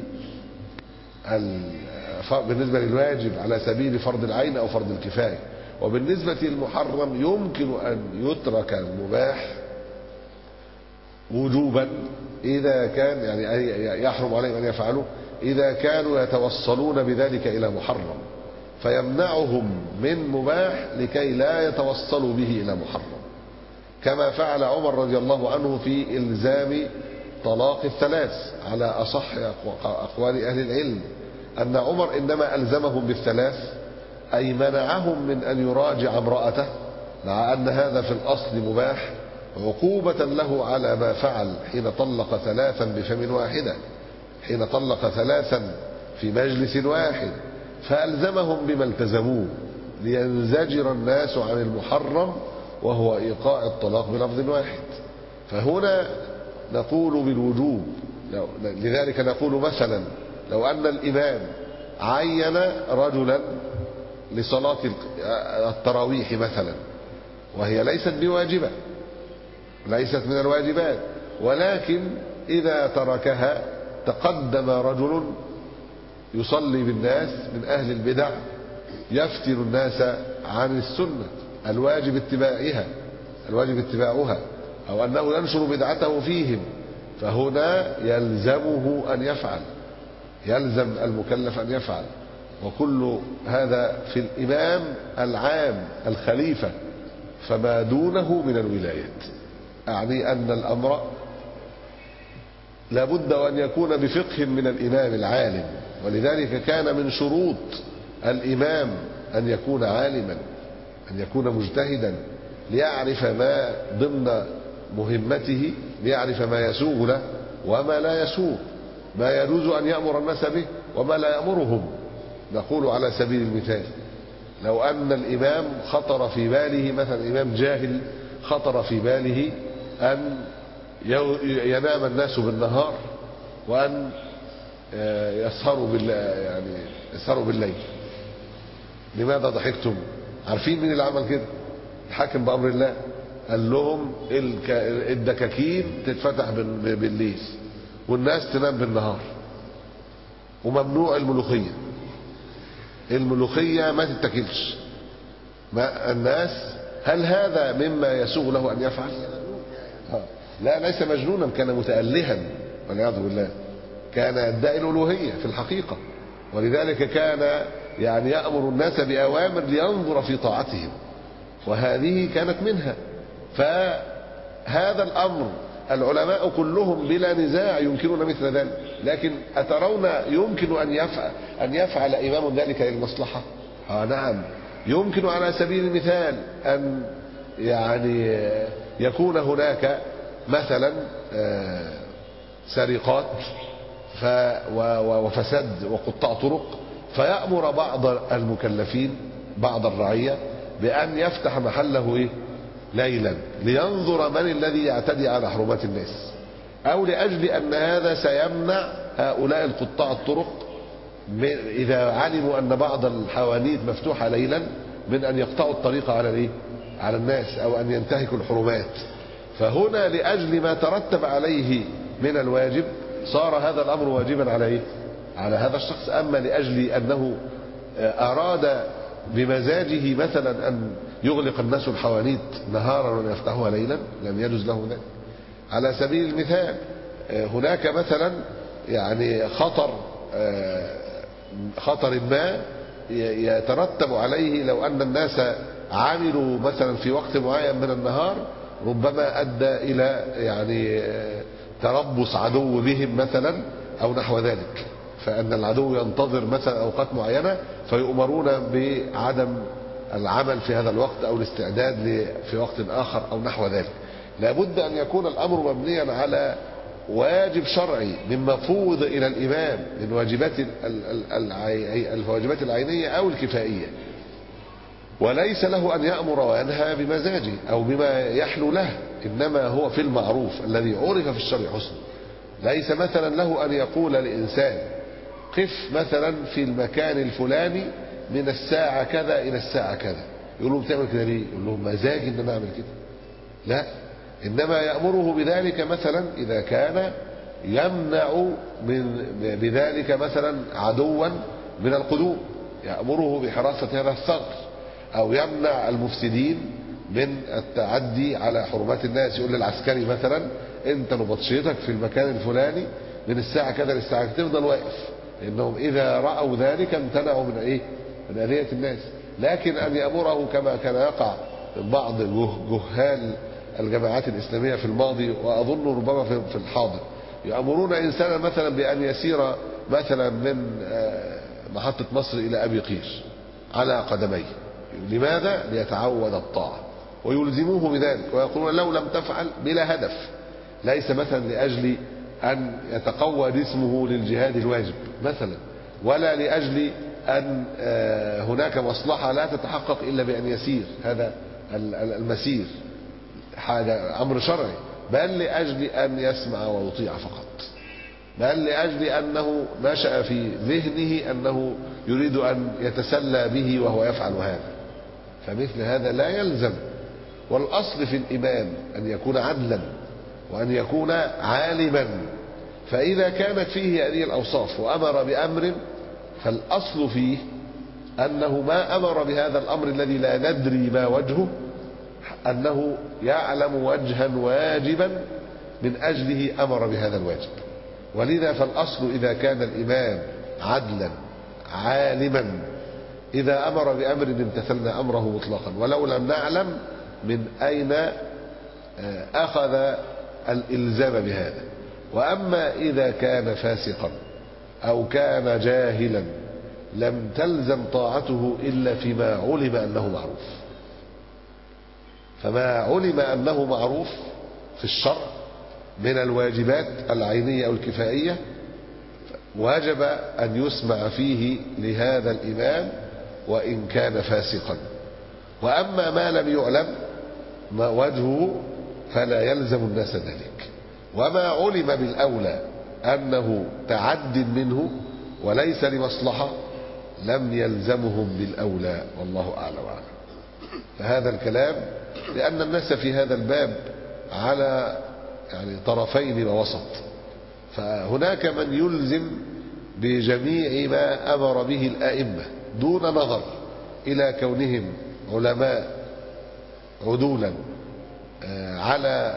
بالنسبة للواجب على سبيل فرض العين أو فرض الكفاية، وبالنسبة للمحرم يمكن أن يترك المباح وجوبا إذا كان يعني يحرم عليهم أن يفعلوا إذا كانوا يتوصلون بذلك إلى محرم، فيمنعهم من مباح لكي لا يتوصلوا به إلى محرم، كما فعل عمر رضي الله عنه في إلزام طلاق الثلاث على أصح أقوال أهل العلم، أن عمر إنما ألزمهم بالثلاث أي منعهم من أن يراجع امرأته، مع أن هذا في الأصل مباح، عقوبة له على ما فعل حين طلق ثلاثا بفم واحدة، حين طلق ثلاثا في مجلس واحد، فألزمهم بما التزموه لينزجر الناس عن المحرم وهو إيقاع الطلاق بلفظ واحد. فهنا نقول بالوجوب، لذلك نقول مثلا لو أن الإمام عين رجلا لصلاة التراويح مثلا وهي ليست بواجبة ليست من الواجبات، ولكن إذا تركها تقدم رجل يصلي بالناس من أهل البدع يفتن الناس عن السنة الواجب اتباعها الواجب اتباعها أو أنه ينشر بدعته فيهم، فهنا يلزمه أن يفعل يلزم المكلف أن يفعل. وكل هذا في الإمام العام الخليفة، فما دونه من الولايات، أعني أن الأمر لابد أن يكون بفقه من الإمام العالم، ولذلك كان من شروط الإمام أن يكون عالما، أن يكون مجتهدا، ليعرف ما ضمن مهمته، ليعرف ما يسوغ له وما لا يسوغ، ما يجوز أن يأمر الناس به وما لا يأمرهم. نقول على سبيل المثال لو أن الإمام خطر في باله مثلا إمام جاهل خطر في باله أن ينام الناس بالنهار وأن يسهروا بالليل يعني يسهروا بالليل. لماذا ضحكتم؟ عارفين مين اللي عمل كده؟ الحاكم بأمر الله قال لهم الدكاكين تتفتح بالليل والناس تنام بالنهار، وممنوع الملوخية الملوخية ما تتاكلش. ما الناس هل هذا مما يسوغ له أن يفعل؟ لا، ليس مجنونا، كان متألها والعياذ بالله، كان يدعي الألوهية في الحقيقة، ولذلك كان يعني يأمر الناس بأوامر لينظر في طاعتهم، وهذه كانت منها. فهذا الأمر العلماء كلهم بلا نزاع ينكرون مثل ذلك، لكن أترون يمكن أن يفعل أن يفعل إمام ذلك للمصلحة؟ آه نعم، يمكن على سبيل المثال أن يعني يكون هناك مثلا سرقات وفساد وقطاع طرق، فيأمر بعض المكلفين بعض الرعية بأن يفتح محله إيه؟ ليلا لينظر من الذي يعتدي على حرمات الناس، أو لأجل أن هذا سيمنع هؤلاء القطاع الطرق إذا علموا أن بعض الحوانيت مفتوحة ليلا من أن يقطعوا الطريق على الإيه؟ على الناس، أو أن ينتهكوا الحرمات. فهنا لأجل ما ترتب عليه من الواجب صار هذا الأمر واجبا على إيه؟ على هذا الشخص. أما لأجل أنه أراد بمزاجه مثلا أن يغلق الناس الحوانيت نهارا ويفتحوها ليلا لم يجوز له ذلك. على سبيل المثال هناك مثلا يعني خطر خطر ما يترتب عليه لو أن الناس عملوا مثلا في وقت معين من النهار، ربما أدى إلى يعني تربص عدو بهم مثلا أو نحو ذلك، فأن العدو ينتظر مثلا أوقات معينة فيؤمرون بعدم العمل في هذا الوقت أو الاستعداد في وقت آخر أو نحو ذلك. لابد أن يكون الأمر مبنيا على واجب شرعي مما فوض إلى الإمام من واجبات الواجبات العينية أو الكفائية، وليس له أن يأمر وينهى بمزاجه أو بما يحلو له، إنما هو في المعروف الذي عرف في الشرع حسنه. ليس مثلا له أن يقول لإنسان قف مثلا في المكان الفلاني من الساعة كذا إلى الساعة كذا، يقول له بتعمل كده ليه؟ يقول له مزاجي إن أنا أعمل كده؟ لا، إنما يأمره بذلك مثلا إذا كان يمنع من بذلك مثلا عدوا من القدوم، يأمره بحراسة هذا الثغر، أو يمنع المفسدين من التعدي على حرمات الناس. يقول للعسكري مثلا أنت نبطشيتك في المكان الفلاني من الساعة كذا للساعة كذا، تفضل واقف، لأنهم إذا رأوا ذلك امتنعوا من إيه؟ من أذية الناس. لكن أن يأمره كما كان يقع بعض جهال الجماعات الإسلامية في الماضي، وأظن ربما في الحاضر، يأمرون إنسانا مثلا بأن يسير مثلا من محطة مصر إلى أبي قير على قدميه. لماذا؟ ليتعود الطاعة، ويلزموه بذلك، ويقولون لو لم تفعل بلا هدف، ليس مثلا لأجل أن يتقوى جسمه للجهاد الواجب مثلا، ولا لأجل أن هناك مصلحة لا تتحقق إلا بأن يسير هذا المسير حاجة أمر شرعي، بل لأجل أن يسمع ويطيع فقط، بل لأجل أنه نشأ في ذهنه أنه يريد أن يتسلى به وهو يفعل هذا. فمثل هذا لا يلزم. والأصل في الإمام أن يكون عدلا وأن يكون عالما، فإذا كانت فيه هذه الأوصاف وأمر بأمر، فالأصل فيه أنه ما أمر بهذا الأمر الذي لا ندري ما وجهه، أنه يعلم وجها واجبا من أجله أمر بهذا الواجب. ولذا فالأصل إذا كان الإمام عدلا عالما، إذا أمر بأمر امتثلنا أمره مطلقا، ولو لم نعلم من أين أخذ الإلزام بهذا. وأما إذا كان فاسقا أو كان جاهلا لم تلزم طاعته إلا فيما علم أنه معروف. فما علم أنه معروف في الشرع من الواجبات العينية أو الكفائية وجب أن يسمع فيه لهذا الإمام وإن كان فاسقا. وأما ما لم يعلم ما وجهه فلا يلزم الناس ذلك. وما علم بالأولى أنه تعد منه وليس لمصلحة لم يلزمهم بالأولى، والله أعلم وأعلم. فهذا الكلام لأن الناس في هذا الباب على يعني طرفين ووسط، فهناك من يلزم بجميع ما أمر به الآئمة دون نظر إلى كونهم علماء عدولا على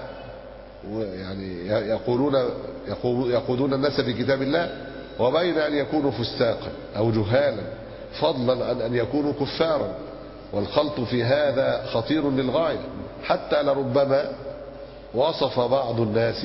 يعني يقولون يقودون الناس في كتاب الله، وبين أن يكونوا فساقا أو جهالا، فضلا عن أن يكونوا كفارا. والخلط في هذا خطير للغاية، حتى لربما وصف بعض الناس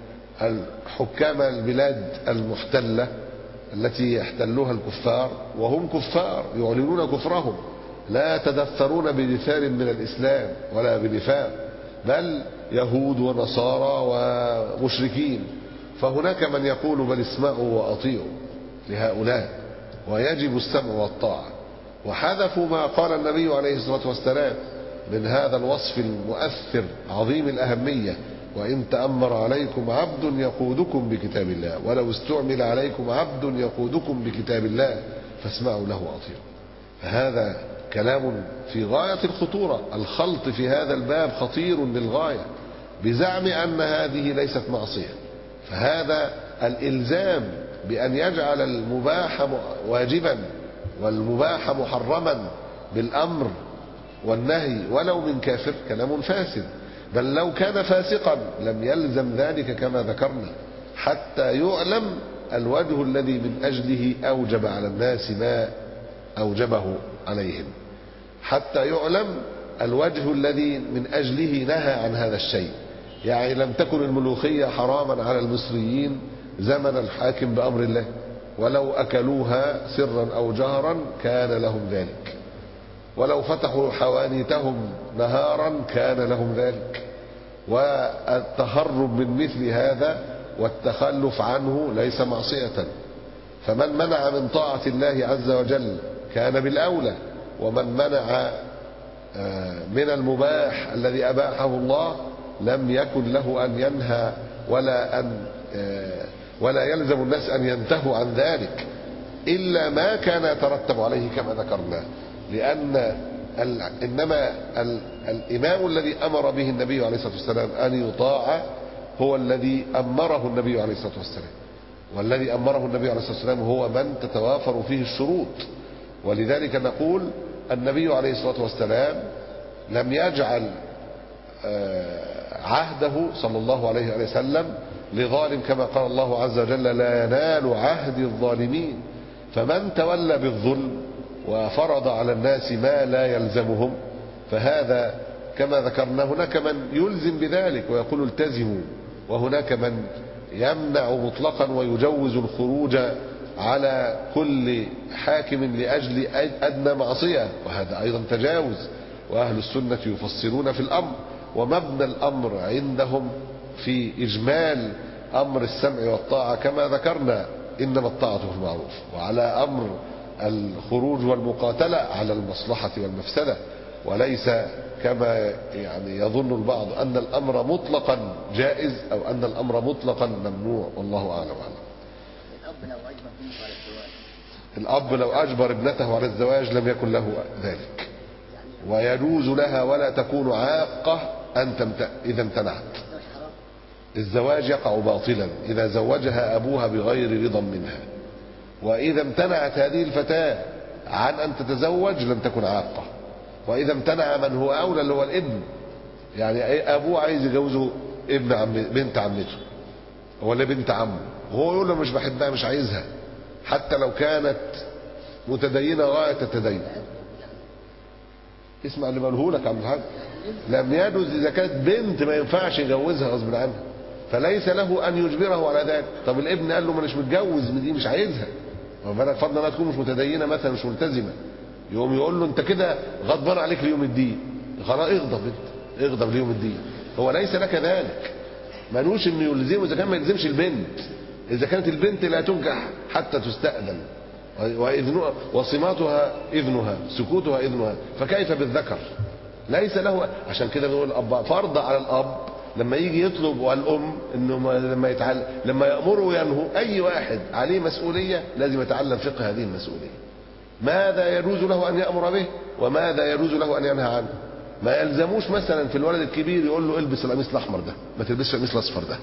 حكام البلاد المحتلة التي يحتلوها الكفار وهم كفار يعلنون كفرهم، لا يتدثرون بدثار من الإسلام ولا بنفاق، بل يهود ونصارى ومشركين. فهناك من يقول بل اسمعوا وأطيعوا لهؤلاء، ويجب السمع والطاعة. وحذفوا ما قال النبي عليه الصلاة والسلام من هذا الوصف المؤثر عظيم الأهمية: وإن تأمر عليكم عبد يقودكم بكتاب الله، ولو استعمل عليكم عبد يقودكم بكتاب الله فاسمعوا له وأطيعوا. فهذا كلام في غاية الخطورة. الخلط في هذا الباب خطير للغاية بزعم أن هذه ليست معصية. فهذا الإلزام بأن يجعل المباح واجبا والمباح محرما بالأمر والنهي ولو من كافر كلام فاسد. بل لو كان فاسقا لم يلزم ذلك كما ذكرنا، حتى يعلم الوجه الذي من أجله أوجب على الناس ما أوجبه عليهم، حتى يعلم الوجه الذي من أجله نهى عن هذا الشيء. يعني لم تكن الملوخية حراما على المصريين زمن الحاكم بأمر الله، ولو أكلوها سرا أو جهرا كان لهم ذلك. ولو فتحوا حوانيتهم نهارا كان لهم ذلك. والتهرب من مثل هذا والتخلف عنه ليس معصية. فمن منع من طاعة الله عز وجل كان بالأولى، ومن منع من المباح الذي أباحه الله لم يكن له أن ينهى ولا أن ولا يلزم الناس أن ينتهوا عن ذلك إلا ما كان يترتب عليه كما ذكرنا. لأن إنما الإمام الذي أمر به النبي عليه الصلاة والسلام أن يطاع هو الذي أمره النبي عليه الصلاة والسلام، والذي أمره النبي عليه الصلاة والسلام هو من تتوافر فيه الشروط. ولذلك نقول النبي عليه الصلاة والسلام لم يجعل عهده صلى الله عليه وسلم لظالم، كما قال الله عز وجل لا ينال عهد الظالمين. فمن تولى بالظلم وفرض على الناس ما لا يلزمهم فهذا كما ذكرنا هناك من يلزم بذلك ويقول التزموا، وهناك من يمنع مطلقا ويجوز الخروج على كل حاكم لأجل أدنى معصية، وهذا أيضا تجاوز. وأهل السنة يفصلون في الأمر، ومبنى الأمر عندهم في إجمال أمر السمع والطاعة كما ذكرنا إنما الطاعة في المعروف، وعلى أمر الخروج والمقاتلة على المصلحة والمفسدة، وليس كما يعني يظن البعض أن الأمر مطلقا جائز أو أن الأمر مطلقا ممنوع، والله أعلم. الأب لو أجبر ابنته على الزواج لم يكن له ذلك، ويجوز لها ولا تكون عاقة أن تمت... إذا امتنعت. الزواج يقع باطلا إذا زوجها أبوها بغير رضا منها، وإذا امتنعت هذه الفتاة عن أن تتزوج لم تكن عاقة. وإذا امتنع من هو أولى اللي هو الابن، يعني أبوه عايز يجوزه ابن عم بنت عمته ولا بنت عمه، وهو يقول له مش بحبها مش عايزها حتى لو كانت متدينة غاية التدين. اسمع اللي بقوله لك يا عبد الحاج، لم يجوز إذا كانت بنت ما ينفعش يجوزها غصب عنها، فليس له أن يجبره على ذلك. طب الابن قال له ما مش متجوز من دي مش عايزها، وبالك فرضنا انها تكون مش متدينة مثلا مش ملتزمة، يقوم يقول له انت كده غضبان عليك ليوم الدين، خلاص اغضب انت اغضب ليوم الدين. هو ليس لك ذلك، مالوش انه يلزمه اذا كان ما يلزمش البنت. اذا كانت البنت لا تنكح حتى تستأذن وإذنها وصماتها إذنها سكوتها إذنها، فكيف بالذكر؟ ليس له. عشان كده بنقول الأب فرض على الأب لما يجي يطلب، والأم انه لما يتعلم لما يأمره وينهو أي واحد عليه مسؤولية لازم يتعلم فقه هذه المسؤولية، ماذا يجوز له أن يأمر به وماذا يجوز له أن ينهى عنه. ما يلزموش مثلا في الولد الكبير يقول له البس القميص الأحمر ده، ما تلبسش القميص الأصفر ده،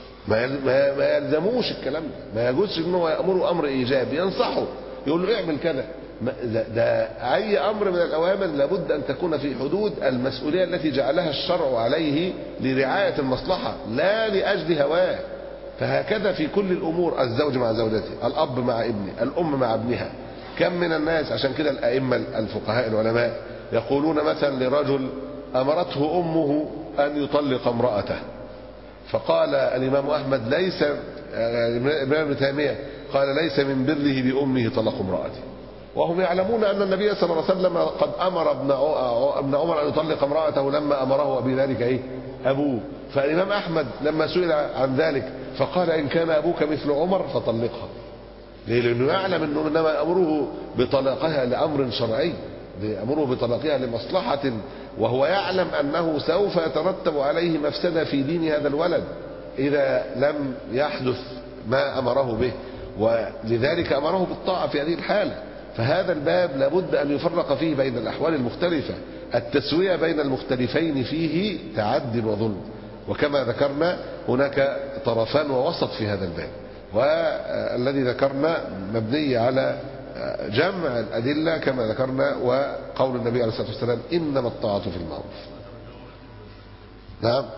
ما يلزموش الكلام ده. ما يجوزش انه يأمره أمر إيجابي، ينصحه يقول له اعمل كذا. ده أي أمر من الأوامر لابد أن تكون في حدود المسؤولية التي جعلها الشرع عليه لرعاية المصلحة لا لأجل هواه. فهكذا في كل الأمور، الزوج مع زوجته، الأب مع ابنه، الأم مع ابنها. كم من الناس، عشان كده الأئمة الفقهاء العلماء يقولون مثلا لرجل أمرته أمه أن يطلق امرأته، فقال الإمام أحمد ليس ابن تيمية قال ليس من بره بأمه طلق امرأته، وهم يعلمون أن النبي صلى الله عليه وسلم قد أمر ابن عمر أن يطلق امرأته لما أمره بذلك إيه أبوه. فالإمام أحمد لما سئل عن ذلك فقال إن كان أبوك مثل عمر فطلقها. ليه؟ لأنه يعلم أنه إنما أمره بطلاقها لأمر شرعي، أمره بطلاقها لمصلحة، وهو يعلم أنه سوف يترتب عليه مفسدة في دين هذا الولد إذا لم يحدث ما أمره به، ولذلك أمره بالطاعة في هذه الحالة. فهذا الباب لابد أن يفرق فيه بين الأحوال المختلفة، التسوية بين المختلفين فيه تعد وظلم، وكما ذكرنا هناك طرفان ووسط في هذا الباب، والذي ذكرنا مبني على جمع الأدلة كما ذكرنا، وقول النبي عليه الصلاة والسلام إنما الطاعة في المعروف. نعم،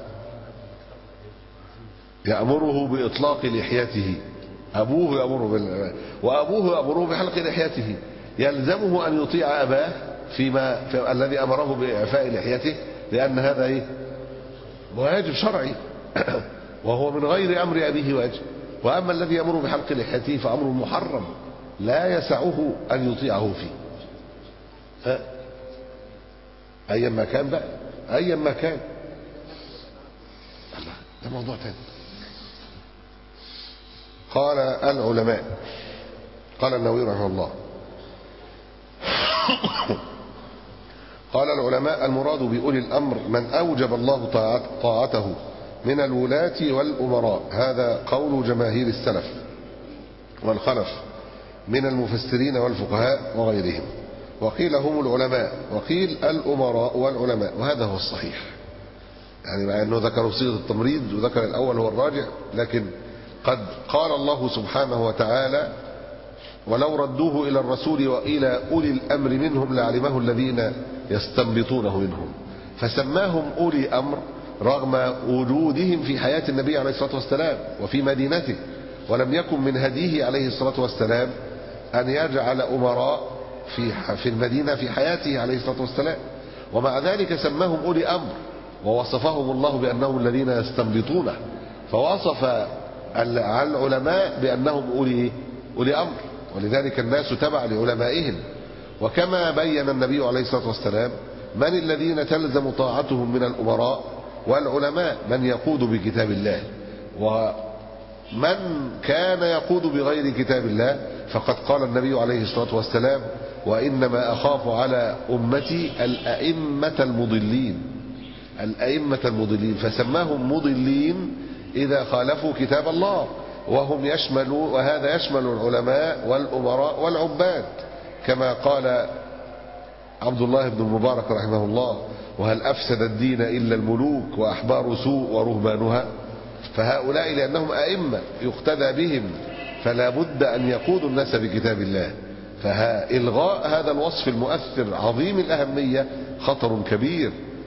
يأمره بإطلاق لحيته، أبوه يأمره بال... وأبوه يأمره بحلق لحيته، يلزمه أن يطيع أباه فيما في الذي أمره بإعفاء لحيته، لأن هذا إيه؟ واجب شرعي وهو من غير أمر أبيه واجب. وأما الذي يأمره بحلق لحيته فأمر محرم لا يسعه أن يطيعه فيه. أيا ما كان بقى، أيا ما كان، ده موضوع تاني. قال العلماء، قال النووي رحمه الله قال العلماء المراد بأولي الأمر من أوجب الله طاعته من الولاة والأمراء. هذا قول جماهير السلف والخلف من المفسرين والفقهاء وغيرهم، وقيل هم العلماء وقيل الأمراء والعلماء، وهذا هو الصحيح. يعني مع أنه ذكروا صيغة التمريض وذكر الأول هو الراجع، لكن قد قال الله سبحانه وتعالى ولو ردوه إلى الرسول وإلى أولي الأمر منهم لعلمه الذين يستنبطونه منهم، فسماهم أولي أمر رغم وجودهم في حياة النبي عليه الصلاة والسلام وفي مدينته، ولم يكن من هديه عليه الصلاة والسلام أن يجعل أمراء في في المدينة في حياته عليه الصلاة والسلام، ومع ذلك سماهم أولي أمر ووصفهم الله بأنهم الذين يستنبطونه، فوصف العلماء بأنهم أولي أولي أمر، ولذلك الناس تبع لعلمائهم. وكما بين النبي عليه الصلاة والسلام من الذين تلزم طاعتهم من الأمراء والعلماء، من يقود بكتاب الله، ومن كان يقود بغير كتاب الله فقد قال النبي عليه الصلاة والسلام وإنما أخاف على أمتي الأئمة المضلين، الأئمة المضلين، فسماهم مضلين إذا خالفوا كتاب الله، وهم يشملوا، وهذا يشمل العلماء والأمراء والعباد، كما قال عبد الله بن المبارك رحمه الله وهل أفسد الدين إلا الملوك وأحبار سوء ورهبانها، فهؤلاء لأنهم أئمة يقتدى بهم فلا بد أن يقودوا الناس بكتاب الله، فإلغاء هذا الوصف المؤثر عظيم الأهمية خطر كبير،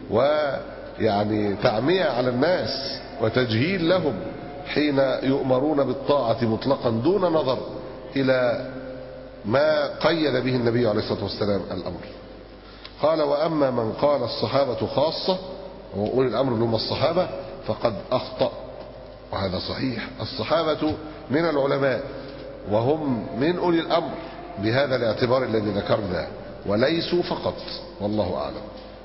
ويعني تعمية على الناس وتجهيل لهم حين يؤمرون بالطاعة مطلقا دون نظر إلى ما قيد به النبي عليه الصلاة والسلام الأمر. قال وأما من قال الصحابة خاصة وأولي الأمر اللي هم الصحابة فقد أخطأ، وهذا صحيح، الصحابة من العلماء وهم من أولي الأمر بهذا الاعتبار الذي ذكرنا، وليسوا فقط، والله أعلم.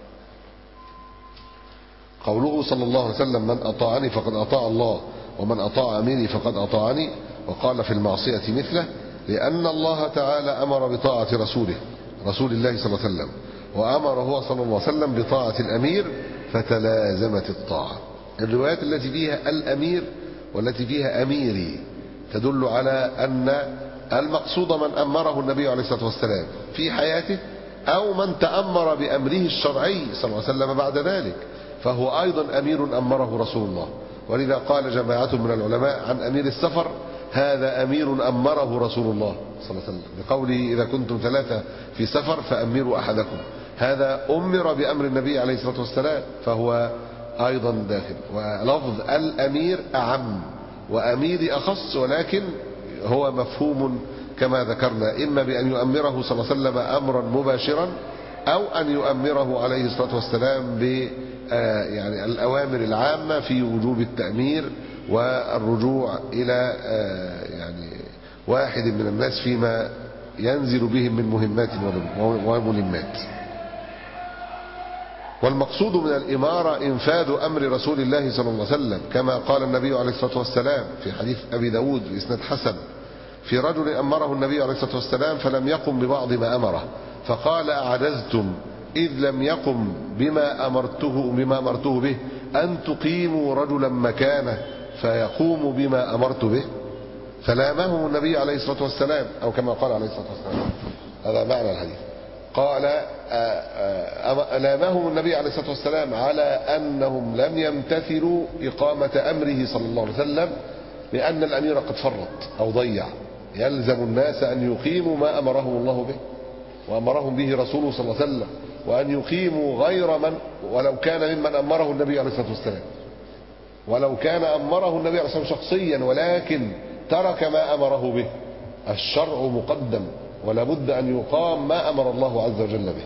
قوله صلى الله عليه وسلم من أطاعني فقد أطاع الله ومن أطاع أميري فقد أطاعني، وقال في المعصية مثله، لأن الله تعالى أمر بطاعة رسوله رسول الله صلى الله عليه وسلم، وأمر هو صلى الله عليه وسلم بطاعة الأمير فتلازمت الطاعة. الروايات التي فيها الأمير والتي فيها أميري تدل على أن المقصود من أمره النبي عليه الصلاة والسلام في حياته أو من تأمر بأمره الشرعي صلى الله عليه وسلم بعد ذلك، فهو أيضا أمير أمره رسول الله. ولذا قال جماعة من العلماء عن أمير السفر هذا أمير أمره رسول الله صلى الله عليه وسلم، بقوله إذا كنتم ثلاثة في سفر فأمروا أحدكم، هذا أمر بأمر النبي عليه الصلاة والسلام فهو أيضا داخل. ولفظ الأمير أعم وأمير أخص، ولكن هو مفهوم كما ذكرنا، إما بأن يؤمره صلى الله عليه وسلم أمرا مباشرا أو أن يؤمره عليه الصلاة والسلام ب يعني الأوامر العامة في وجوب التأمير والرجوع إلى يعني واحد من الناس فيما ينزل بهم من مهمات وملمات. والمقصود من الإمارة إنفاذ أمر رسول الله صلى الله عليه وسلم، كما قال النبي عليه الصلاة والسلام في حديث أبي داود بإسناد حسن في رجل أمره النبي عليه الصلاة والسلام فلم يقم ببعض ما أمره فقال أعجزتم إذ لم يقم بما أمرته بما أمرته به أن تقيموا رجلا مكانه فيقوم بما أمرت به، فلامهم النبي عليه الصلاة والسلام، أو كما قال عليه الصلاة والسلام، هذا معنى الحديث، قال لامهم النبي عليه الصلاة والسلام على أنهم لم يمتثلوا إقامة أمره صلى الله عليه وسلم، لأن الأمير قد فرط أو ضيع، يلزم الناس أن يقيموا ما أمرهم الله به وأمرهم به رسوله صلى الله عليه وسلم، وأن يقيموا غير من ولو كان ممن أمره النبي عليه الصلاة والسلام، ولو كان أمره النبي عليه الصلاة والسلام شخصيا ولكن ترك ما أمره به. الشرع مقدم ولا بد أن يقام ما أمر الله عز وجل به.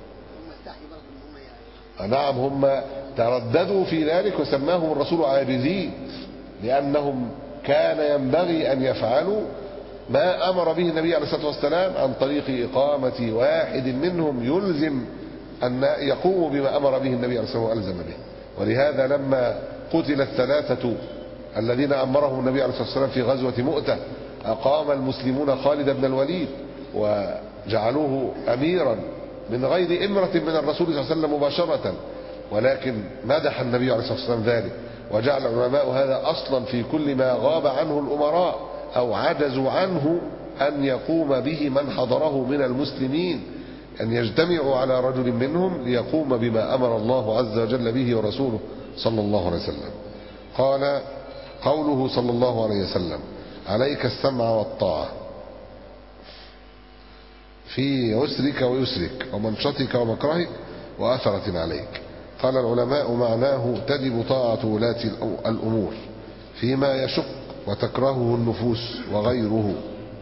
نعم، هم ترددوا في ذلك وسماهم الرسول عاجزين، لأنهم كان ينبغي أن يفعلوا ما أمر به النبي عليه الصلاة والسلام عن طريق إقامة واحد منهم يلزم أن يقوموا بما أمر به النبي عليه الصلاة والسلام وألزم به. ولهذا لما قتل الثلاثة الذين أمرهم النبي عليه الصلاة والسلام في غزوة مؤتة أقام المسلمون خالد بن الوليد وجعلوه أميرا من غير إمرة من الرسول صلى الله عليه وسلم مباشرة، ولكن مدح النبي عليه الصلاة والسلام ذلك، وجعل العلماء هذا أصلا في كل ما غاب عنه الأمراء أو عجزوا عنه أن يقوم به من حضره من المسلمين، أن يجتمعوا على رجل منهم ليقوم بما أمر الله عز وجل به ورسوله صلى الله عليه وسلم. قال قوله صلى الله عليه وسلم: عليك السمع والطاعة في عسرك ويسرك ومنشطك ومكرهك وأثرة عليك. قال العلماء معناه تجب طاعة ولاة الأمور فيما يشق وتكرهه النفوس وغيره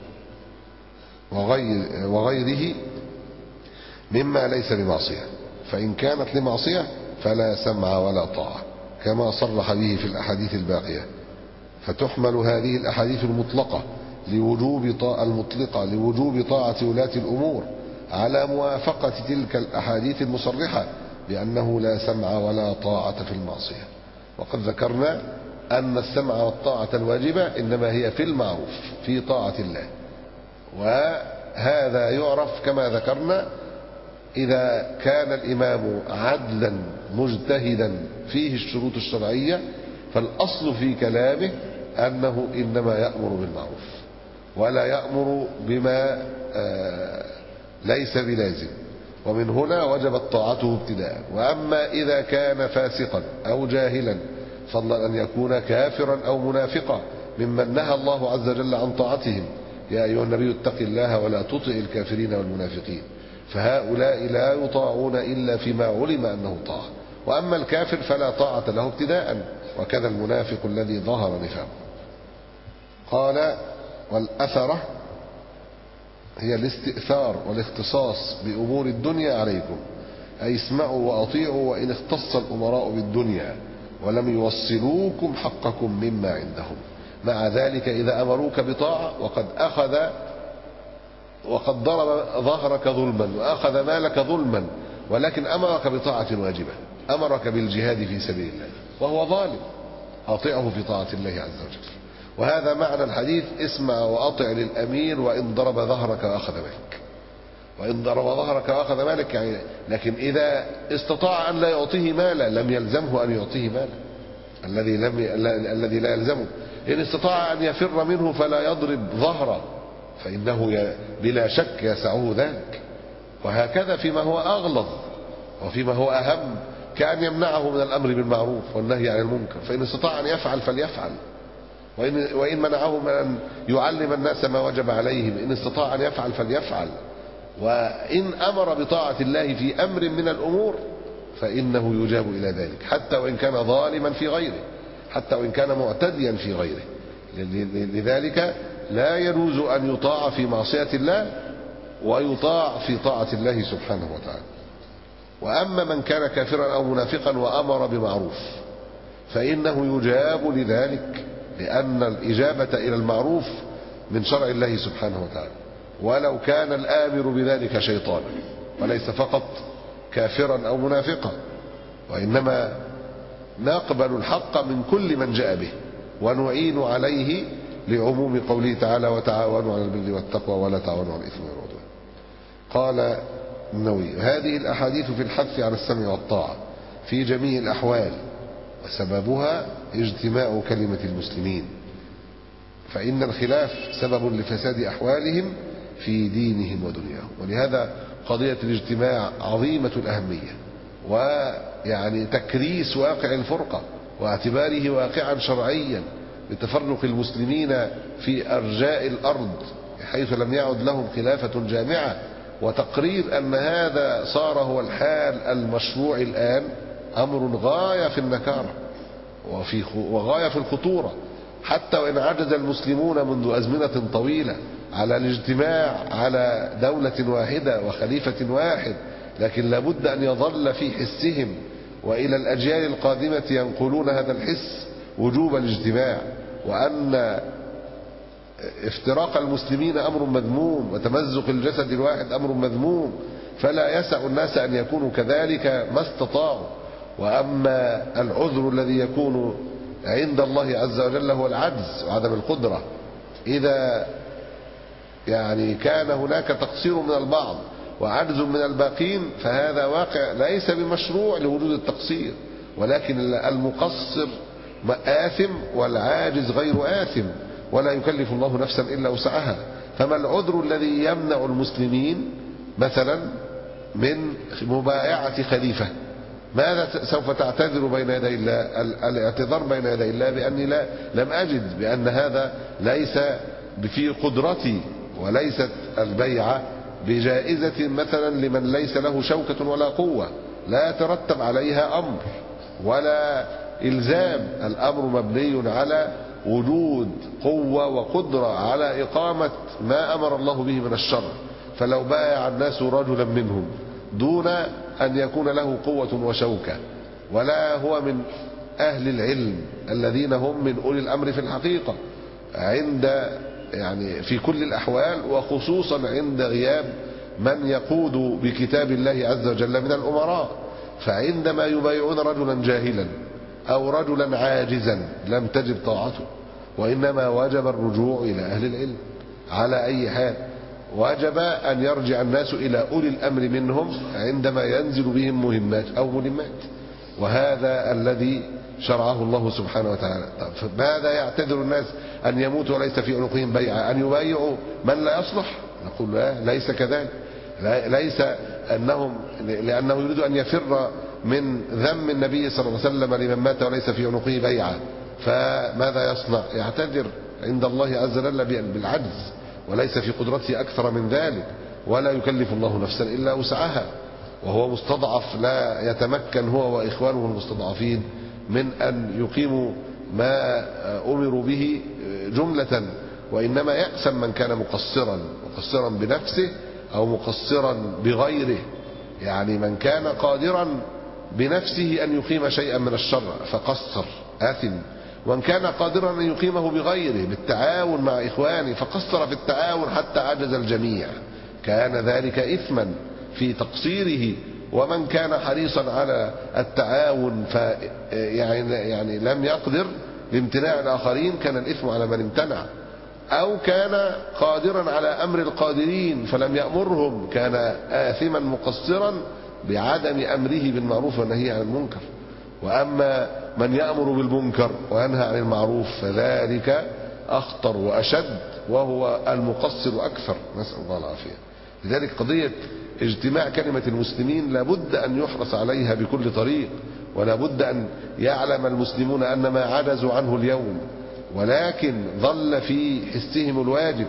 وغير وغيره مما ليس بمعصية، فإن كانت لمعصية فلا سمع ولا طاعة، كما صرح به في الأحاديث الباقية. فتحمل هذه الأحاديث المطلقة لوجوب طاعة المطلقة لوجوب طاعة ولاة الأمور على موافقة تلك الأحاديث المصرحة بأنه لا سمع ولا طاعة في المعصية. وقد ذكرنا أن السمع والطاعة الواجبة إنما هي في المعروف في طاعة الله، وهذا يعرف كما ذكرنا إذا كان الإمام عدلا مجتهدا فيه الشروط الشرعية، فالأصل في كلامه أنه إنما يأمر بالمعروف ولا يأمر بما ليس بلازم، ومن هنا وجبت طاعته ابتداء. وأما إذا كان فاسقا أو جاهلا، فضلا أن يكون كافرا أو منافقا ممن نهى الله عز وجل عن طاعتهم: يا أيها النبي اتق الله ولا تطع الكافرين والمنافقين، فهؤلاء لا يطاعون إلا فيما علم أنه طاعة. وأما الكافر فلا طاعة له ابتداء، وكذا المنافق الذي ظهر نفاقه. قال: والأثرة هي الاستئثار والاختصاص بأمور الدنيا عليكم، أي اسمعوا وأطيعوا وإن اختص الأمراء بالدنيا ولم يوصلوكم حقكم مما عندهم. مع ذلك إذا أمروك بطاعة وقد أخذ وقد ضرب ظهرك ظلما وأخذ مالك ظلما، ولكن أمرك بطاعة واجبة، أمرك بالجهاد في سبيل الله وهو ظالم، أطيعه في طاعة الله عز وجل. وهذا معنى الحديث: اسمع وأطع للأمير وإن ضرب ظهرك وأخذ مالك. وإن ضرب ظهرك وأخذ مالك يعني، لكن إذا استطاع أن لا يعطيه مالا لم يلزمه أن يعطيه مالا الذي لم الذي لا يلزمه. إن استطاع أن يفر منه فلا يضرب ظهره، فإنه بلا شك يسعه ذلك. وهكذا فيما هو أغلظ وفيما هو أهم، كأن يمنعه من الأمر بالمعروف والنهي عن المنكر، فإن استطاع أن يفعل فليفعل، وإن, وإن منعه من أن يعلم الناس ما وجب عليهم، إن استطاع أن يفعل فليفعل. وإن أمر بطاعة الله في أمر من الأمور فإنه يجاب إلى ذلك، حتى وإن كان ظالما في غيره، حتى وإن كان معتديا في غيره. لذلك لا يجوز أن يطاع في معصية الله ويطاع في طاعة الله سبحانه وتعالى. وأما من كان كافرا أو منافقا وأمر بمعروف فإنه يجاب لذلك، لأن الإجابة إلى المعروف من شرع الله سبحانه وتعالى، ولو كان الآمر بذلك شيطانا، وليس فقط كافرا أو منافقا، وإنما نقبل الحق من كل من جاء به ونعين عليه لعموم قوله تعالى: وتعاونوا على البر والتقوى ولا تعاونوا على الإثم والعدوان. قال النووي: هذه الأحاديث في الحث على السمع والطاعة في جميع الأحوال، وسببها اجتماع كلمة المسلمين، فإن الخلاف سبب لفساد أحوالهم في دينهم ودنياهم. ولهذا قضية الاجتماع عظيمة الأهمية، ويعني تكريس واقع الفرقة واعتباره واقعا شرعيا بتفرق المسلمين في أرجاء الأرض حيث لم يعد لهم خلافة جامعة، وتقرير أن هذا صار هو الحال المشروع الآن، أمر غاية في النكارة وفي وغاية في الخطورة. حتى وإن عجز المسلمون منذ أزمنة طويلة على الاجتماع على دولة واحدة وخليفة واحد، لكن لابد أن يظل في حسهم وإلى الأجيال القادمة ينقلون هذا الحس وجوب الاجتماع، وأن افتراق المسلمين أمر مذموم، وتمزق الجسد الواحد أمر مذموم، فلا يسع الناس أن يكونوا كذلك ما استطاعوا. وأما العذر الذي يكون عند الله عز وجل هو العجز وعدم القدرة. إذا يعني كان هناك تقصير من البعض وعجز من الباقين فهذا واقع ليس بمشروع لوجود التقصير، ولكن المقصر آثم والعاجز غير آثم، ولا يكلف الله نفسا إلا وسعها. فما العذر الذي يمنع المسلمين مثلا من مبايعة خليفة؟ ماذا سوف تعتذر بين يدي الله؟ الاعتذار بين يدي الله بأني لا لم أجد، بأن هذا ليس في قدرتي، وليست البيعة بجائزة مثلا لمن ليس له شوكة ولا قوة، لا يترتب عليها أمر ولا إلزام. الأمر مبني على وجود قوة وقدرة على إقامة ما أمر الله به من الشر. فلو بايع الناس رجلا منهم دون أن يكون له قوة وشوكة، ولا هو من أهل العلم الذين هم من أولي الأمر في الحقيقة عند يعني في كل الأحوال، وخصوصا عند غياب من يقود بكتاب الله عز وجل من الأمراء، فعندما يبايعون رجلا جاهلا أو رجلا عاجزا لم تجب طاعته، وإنما وجب الرجوع إلى أهل العلم على أي حال. وجب أن يرجع الناس إلى أولي الأمر منهم عندما ينزل بهم مهمات أو ملمات، وهذا الذي شرعه الله سبحانه وتعالى. ماذا يعتذر الناس؟ أن يموتوا وليس في عنقهم بيعة، أن يبايعوا من لا يصلح؟ نقول لا، ليس كذلك. ليس أنهم لأنه يريد أن يفر من ذم النبي صلى الله عليه وسلم لمن مات وليس في عنقه بيعة، فماذا يصنع؟ يعتذر عند الله عز وجل بالعجز، وليس في قدرته أكثر من ذلك، ولا يكلف الله نفسا إلا وسعها، وهو مستضعف لا يتمكن هو وإخوانه المستضعفين من أن يقيموا ما أمروا به جملة. وإنما يأسم من كان مقصرا، مقصرا بنفسه أو مقصرا بغيره، يعني من كان قادرا بنفسه أن يقيم شيئا من الشر فقصر آثم، وان كان قادرا أن يقيمه بغيره بالتعاون مع إخوانه فقصر في التعاون حتى عجز الجميع، كان ذلك إثما في تقصيره. ومن كان حريصا على التعاون ف يعني يعني لم يقدر لامتناع الآخرين كان الإثم على من امتنع، أو كان قادرا على أمر القادرين فلم يأمرهم كان آثما مقصرا بعدم أمره بالمعروف والنهي عن المنكر. وأما من يأمر بالمنكر وينهى عن المعروف فذلك أخطر وأشد، وهو المقصر أكثر، نسأل الله العافية. لذلك قضية اجتماع كلمة المسلمين لابد أن يحرص عليها بكل طريق، ولابد أن يعلم المسلمون أن ما عجزوا عنه اليوم ولكن ظل في حسهم الواجب،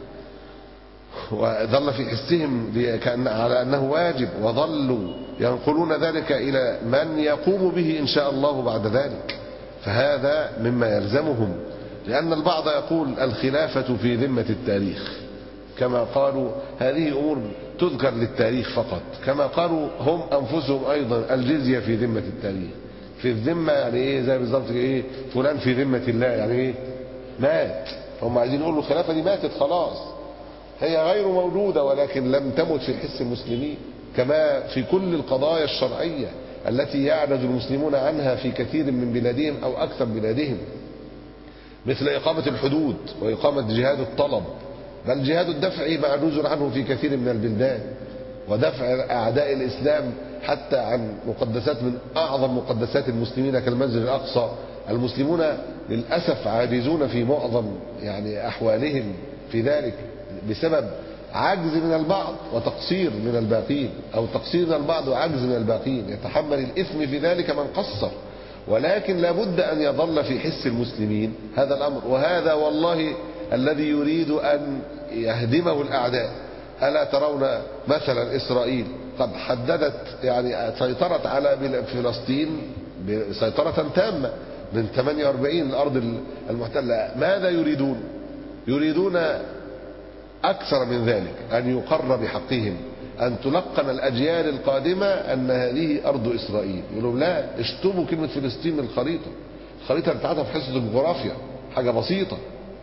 وظل في حسهم على أنه واجب، وظلوا ينقلون ذلك إلى من يقوم به إن شاء الله بعد ذلك، فهذا مما يلزمهم. لأن البعض يقول الخلافة في ذمة التاريخ، كما قالوا هذه أمور تذكر للتاريخ فقط، كما قالوا هم أنفسهم أيضا الجزية في ذمة التاريخ. في الذمة يعني إيه؟ زي بالظبط إيه فلان في ذمة الله، يعني إيه مات، هم عايزين يقولوا الخلافة دي ماتت خلاص، هي غير موجودة ولكن لم تمت في حس المسلمين، كما في كل القضايا الشرعية التي يعجز المسلمون عنها في كثير من بلادهم أو أكثر بلادهم، مثل إقامة الحدود وإقامة جهاد الطلب، بل جهاد الدفع معجوز عنه في كثير من البلدان، ودفع أعداء الإسلام حتى عن مقدسات من أعظم مقدسات المسلمين كالمسجد الأقصى. المسلمون للأسف عاجزون في معظم يعني أحوالهم في ذلك بسبب عجز من البعض وتقصير من الباقين، أو تقصير من البعض وعجز من الباقين، يتحمل الإثم في ذلك من قصر. ولكن لابد أن يظل في حس المسلمين هذا الأمر، وهذا والله الذي يريد أن يهدمه الأعداء. ألا ترون مثلا إسرائيل قد حددت يعني سيطرت على فلسطين بسيطرة تامة من ثمانية وأربعين الأرض المحتلة. ماذا يريدون؟ يريدون أكثر من ذلك، أن يقر بحقهم، أن تلقن الأجيال القادمة أن هذه أرض إسرائيل. يقولوا لا، اشطبوا كلمة فلسطين من الخريطة، الخريطة بتاعتها في حصة الجغرافيا حاجة بسيطة،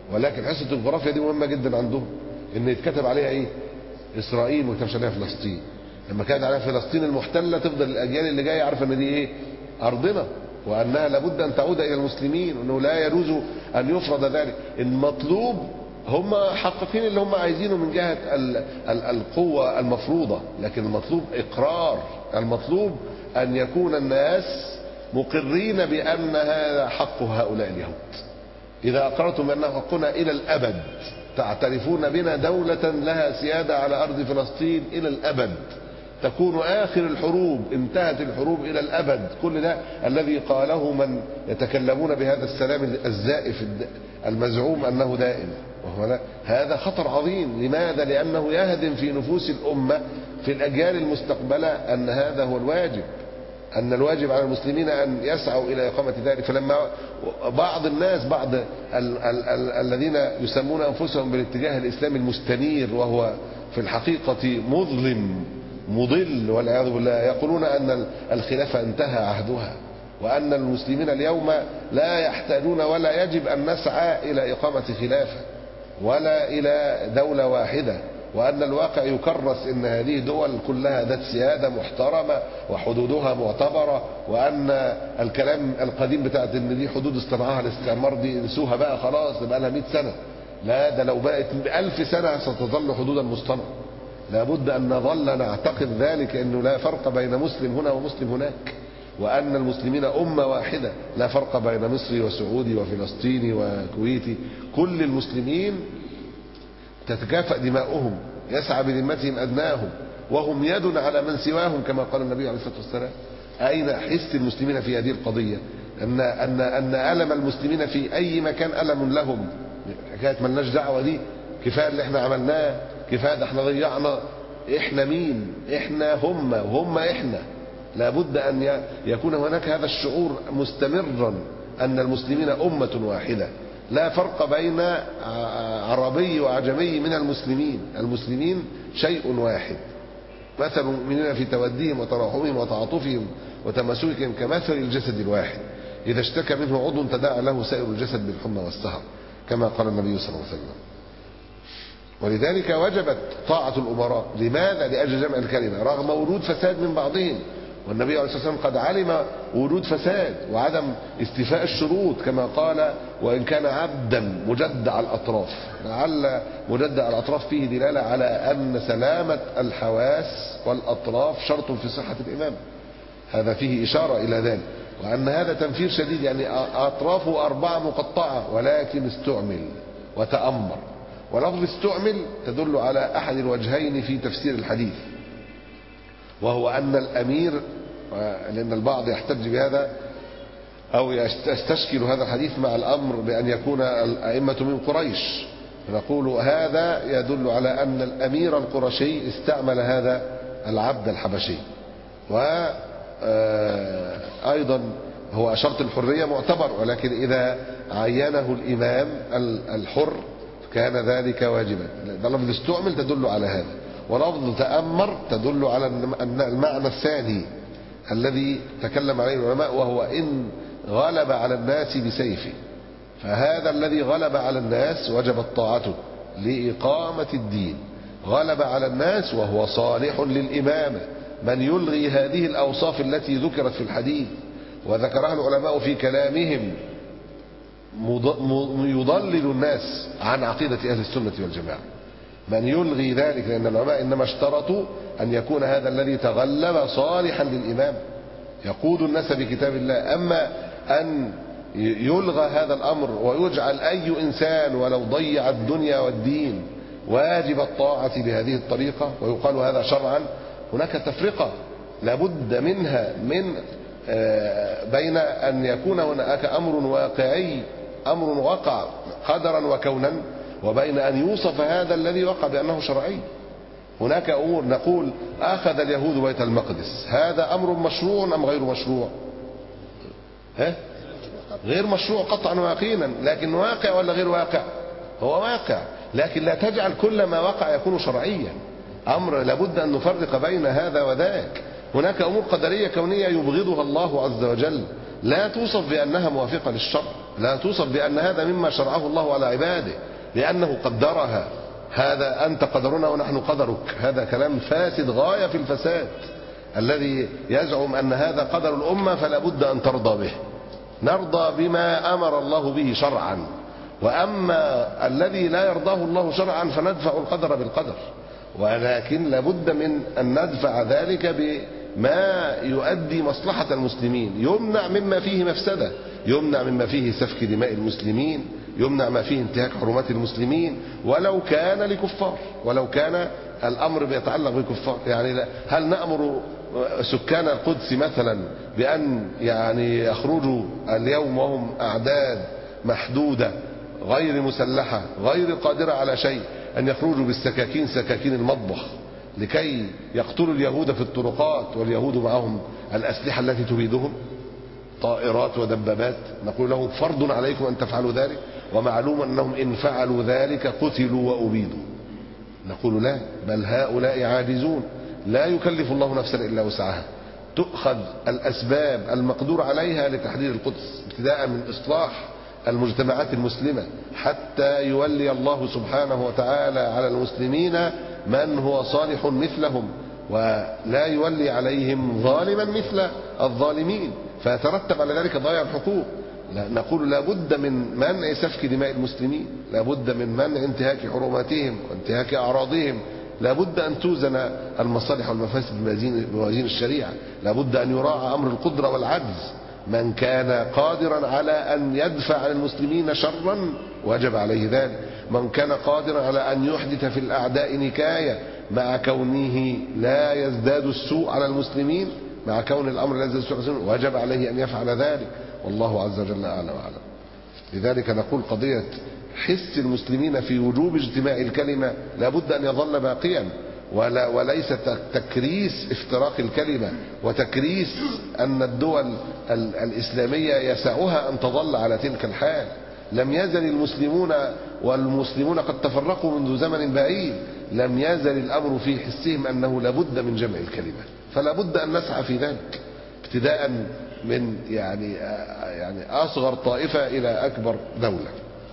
ولكن حصة الجغرافيا دي مهمة جدا عندهم، ان يتكتب عليها ايه؟ اسرائيل، ما يتكتبش عليها فلسطين. لما كانت عليها فلسطين المحتلة تفضل الاجيال اللي جايه عارفه ان دي ايه؟ ارضنا، وانها لابد ان تعود الى المسلمين، وانه لا يجوز ان يفرض ذلك. المطلوب هم حققين اللي هم عايزينه من جهة القوة المفروضة، لكن المطلوب إقرار، المطلوب أن يكون الناس مقرين بأن هذا حق هؤلاء اليهود. إذا أقررتم بأنه حقنا إلى الأبد، تعترفون بنا دولة لها سيادة على أرض فلسطين إلى الأبد، تكون آخر الحروب، انتهت الحروب إلى الأبد. كل ده الذي قاله من يتكلمون بهذا السلام الزائف المزعوم أنه دائم، وهو لا، هذا خطر عظيم. لماذا؟ لأنه يهدم في نفوس الأمة في الأجيال المستقبلة أن هذا هو الواجب، أن الواجب على المسلمين أن يسعوا إلى إقامة ذلك. فلما بعض الناس، بعض ال ال ال الذين يسمون أنفسهم بالاتجاه الإسلامي المستنير، وهو في الحقيقة مظلم مضل والعياذ بالله، يقولون أن الخلافة انتهى عهدها، وأن المسلمين اليوم لا يحتاجون ولا يجب أن نسعى إلى إقامة خلافة ولا إلى دولة واحدة، وأن الواقع يكرس إن هذه دول كلها ذات سيادة محترمة وحدودها معتبرة، وأن الكلام القديم بتاعت إن دي حدود استرعاها الاستعمار دي نسوها بقى خلاص، بقى لها مئة سنة. لا، ده لو بقت ألف سنة ستظل حدودا مصطنعة. لابد أن نظل نعتقد ذلك، أنه لا فرق بين مسلم هنا ومسلم هناك، وأن المسلمين أمة واحدة، لا فرق بين مصري وسعودي وفلسطيني وكويتي، كل المسلمين تتكافأ دماؤهم، يسعى بذمتهم أدناهم، وهم يد على من سواهم كما قال النبي عليه الصلاة والسلام. أين حس المسلمين في هذه القضية؟ أن أن أن ألم المسلمين في أي مكان ألم لهم. حكاية ملناش دعوة دي، كفاية اللي احنا عملناه، كفاية ده احنا ضيعنا. احنا مين؟ احنا هم وهم احنا. لابد أن يكون هناك هذا الشعور مستمرا أن المسلمين أمة واحدة، لا فرق بين عربي وعجمي من المسلمين. المسلمين شيء واحد. مثل المؤمنين في توديهم وتراحمهم وتعاطفهم وتماسكهم كمثل الجسد الواحد، إذا اشتكى منه عضو تداعى له سائر الجسد بالحمى والسهر، كما قال النبي صلى الله عليه وسلم. ولذلك وجبت طاعة الأمراء. لماذا؟ لأجل جمع الكلمة رغم وجود فساد من بعضهم، والنبي عليه الصلاة والسلام قد علم وجود فساد وعدم استيفاء الشروط، كما قال: وإن كان عبدا مجدع الأطراف. لعل مجدع الأطراف فيه دلالة على أن سلامة الحواس والأطراف شرط في صحة الإمام، هذا فيه إشارة إلى ذلك، وأن هذا تنفير شديد، يعني أطرافه أربعة مقطعة ولكن استعمل وتأمر. ولفظ استعمل تدل على أحد الوجهين في تفسير الحديث، وهو أن الأمير، لأن البعض يحتج بهذا أو يستشكل هذا الحديث مع الأمر بأن يكون الأئمة من قريش، فنقول هذا يدل على أن الأمير القرشي استعمل هذا العبد الحبشي. وأيضا هو شرط الحرية معتبر، ولكن إذا عينه الإمام الحر كان ذلك واجبا. لفظ استعمل تدل على هذا، ولفظ تأمر تدل على أن المعنى الثاني الذي تكلم عليه العلماء، وهو إن غلب على الناس بسيفه. فهذا الذي غلب على الناس وجبت طاعته لإقامة الدين، غلب على الناس وهو صالح للإمامة، من يلغي هذه الأوصاف التي ذكرت في الحديث وذكرها العلماء في كلامهم يضلل الناس عن عقيدة أهل السنة والجماعة، من يلغي ذلك، لأن العلماء إنما اشترطوا أن يكون هذا الذي تغلب صالحا للإمام يقود الناس بكتاب الله. أما أن يلغى هذا الأمر ويجعل أي إنسان ولو ضيع الدنيا والدين واجب الطاعة بهذه الطريقة ويقال هذا شرعا، هناك تفرقة لابد منها من بين أن يكون هناك أمر واقعي، أمر وقع قدرا وكونا، وبين أن يوصف هذا الذي وقع بأنه شرعي. هناك أمور نقول أخذ اليهود بيت المقدس، هذا أمر مشروع أم غير مشروع؟ ها؟ غير مشروع قطعا ويقينا، لكن واقع ولا غير واقع؟ هو واقع، لكن لا تجعل كل ما وقع يكون شرعيا. أمر لابد أن نفرق بين هذا وذاك. هناك أمور قدرية كونية يبغضها الله عز وجل، لا توصف بأنها موافقة للشرع، لا توصف بأن هذا مما شرعه الله على عباده لأنه قدرها. هذا أنت قدرنا ونحن قدرك، هذا كلام فاسد غاية في الفساد. الذي يزعم أن هذا قدر الأمة فلا بد أن ترضى به، نرضى بما أمر الله به شرعا، وأما الذي لا يرضاه الله شرعا فندفع القدر بالقدر، ولكن لابد من أن ندفع ذلك بما يؤدي مصلحة المسلمين، يمنع مما فيه مفسدة، يمنع مما فيه سفك دماء المسلمين، يمنع ما فيه انتهاك حرمات المسلمين ولو كان لكفار، ولو كان الأمر بيتعلق بكفار. يعني هل نأمر سكان القدس مثلا بأن يعني يخرجوا اليوم وهم أعداد محدودة غير مسلحة غير قادرة على شيء، أن يخرجوا بالسكاكين سكاكين المطبخ لكي يقتلوا اليهود في الطرقات واليهود معهم الأسلحة التي تبيدهم، طائرات ودبابات؟ نقول لهم فرض عليكم أن تفعلوا ذلك، ومعلوم أنهم إن فعلوا ذلك قتلوا وأبيدوا. نقول لا، بل هؤلاء عاجزون، لا يكلف الله نفسا إلا وسعها، تؤخذ الأسباب المقدور عليها لتحرير القدس، ابتداء من إصلاح المجتمعات المسلمة حتى يولي الله سبحانه وتعالى على المسلمين من هو صالح مثلهم، ولا يولي عليهم ظالما مثل الظالمين فيترتب على ذلك ضياع الحقوق. نقول لا بد من منع سفك دماء المسلمين، لا بد من منع انتهاك حرماتهم وانتهاك أعراضهم، لا بد أن توزن المصالح والمفاسد بموازين الشريعة، لا بد أن يراعى أمر القدرة والعجز. من كان قادرا على أن يدفع عن المسلمين شرا وجب عليه ذلك، من كان قادرا على أن يحدث في الأعداء نكاية مع كونه لا يزداد السوء على المسلمين، مع كون الأمر لا يزداد السوء على المسلمين وجب عليه أن يفعل ذلك، والله عز وجل أعلم وأعلم. لذلك نقول قضية حس المسلمين في وجوب اجتماع الكلمة لابد أن يظل باقيا، ولا وليس تكريس افتراق الكلمة وتكريس أن الدول الإسلامية يسعها أن تظل على تلك الحال. لم يزل المسلمون والمسلمون قد تفرقوا منذ زمن بعيد، لم يزل الأمر في حسهم أنه لابد من جمع الكلمة، فلا بد أن نسعى في ذلك ابتداء من يعني يعني أصغر طائفة إلى أكبر دولة.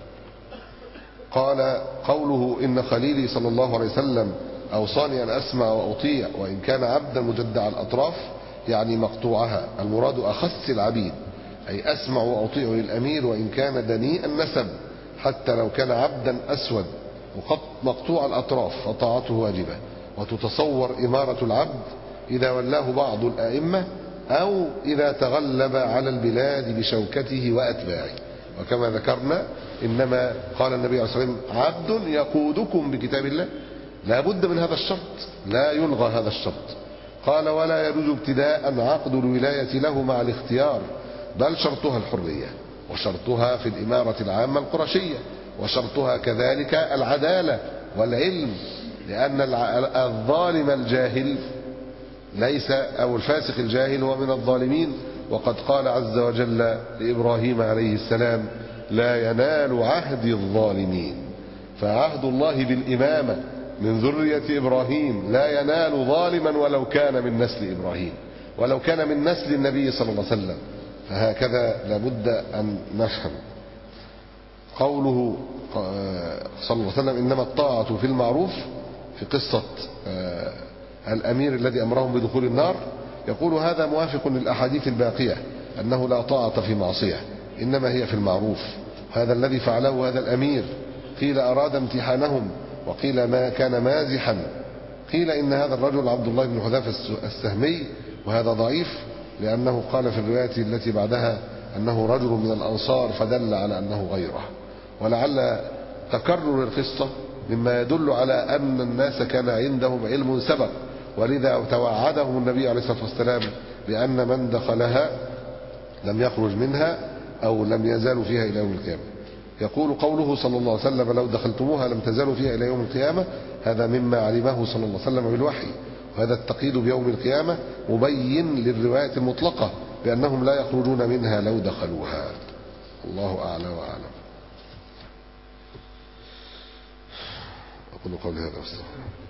قال قوله إن خليلي صلى الله عليه وسلم أوصاني أن أسمع وأطيع وإن كان عبدا مجدع الأطراف، يعني مقطوعها، المراد أخس العبيد، أي أسمع وأطيع للأمير وإن كان دنيء النسب، حتى لو كان عبدا أسود مقطوع الأطراف فطاعته واجبة. وتتصور إمارة العبد إذا ولاه بعض الأئمة أو إذا تغلب على البلاد بشوكته وأتباعه. وكما ذكرنا إنما قال النبي عليه الصلاة والسلام عبد يقودكم بكتاب الله، لا بد من هذا الشرط، لا يلغى هذا الشرط. قال ولا يجوز ابتداء عقد الولاية له مع الاختيار، بل شرطها الحرية، وشرطها في الإمارة العامة القرشية، وشرطها كذلك العدالة والعلم، لأن الظالم الجاهل ليس أو الفاسق الجاهل هو من الظالمين. وقد قال عز وجل لإبراهيم عليه السلام لا ينال عهد الظالمين، فعهد الله بالإمامة من ذرية إبراهيم لا ينال ظالما ولو كان من نسل إبراهيم، ولو كان من نسل النبي صلى الله عليه وسلم. فهكذا لابد أن نفهم. قوله صلى الله عليه وسلم إنما الطاعة في المعروف، في قصة الأمير الذي أمرهم بدخول النار، يقول هذا موافق للأحاديث الباقية أنه لا طاعة في معصية إنما هي في المعروف. هذا الذي فعله هذا الأمير قيل أراد امتحانهم، وقيل ما كان مازحا، قيل إن هذا الرجل عبد الله بن حذافة السهمي، وهذا ضعيف لأنه قال في الرواية التي بعدها أنه رجل من الأنصار فدل على أنه غيره. ولعل تكرر القصة مما يدل على أن الناس كان عندهم علم سبق، ولذا توعدهم النبي عليه الصلاة والسلام بأن من دخلها لم يخرج منها أو لم يزالوا فيها إلى يوم القيامة. يقول قوله صلى الله عليه وسلم لو دخلتموها لم تزالوا فيها إلى يوم القيامة، هذا مما علمه صلى الله عليه وسلم بالوحي، وهذا التقييد بيوم القيامة مبين للرواية المطلقة بأنهم لا يخرجون منها لو دخلوها. الله أعلى وأعلم. أقول قولي هذا واستغفر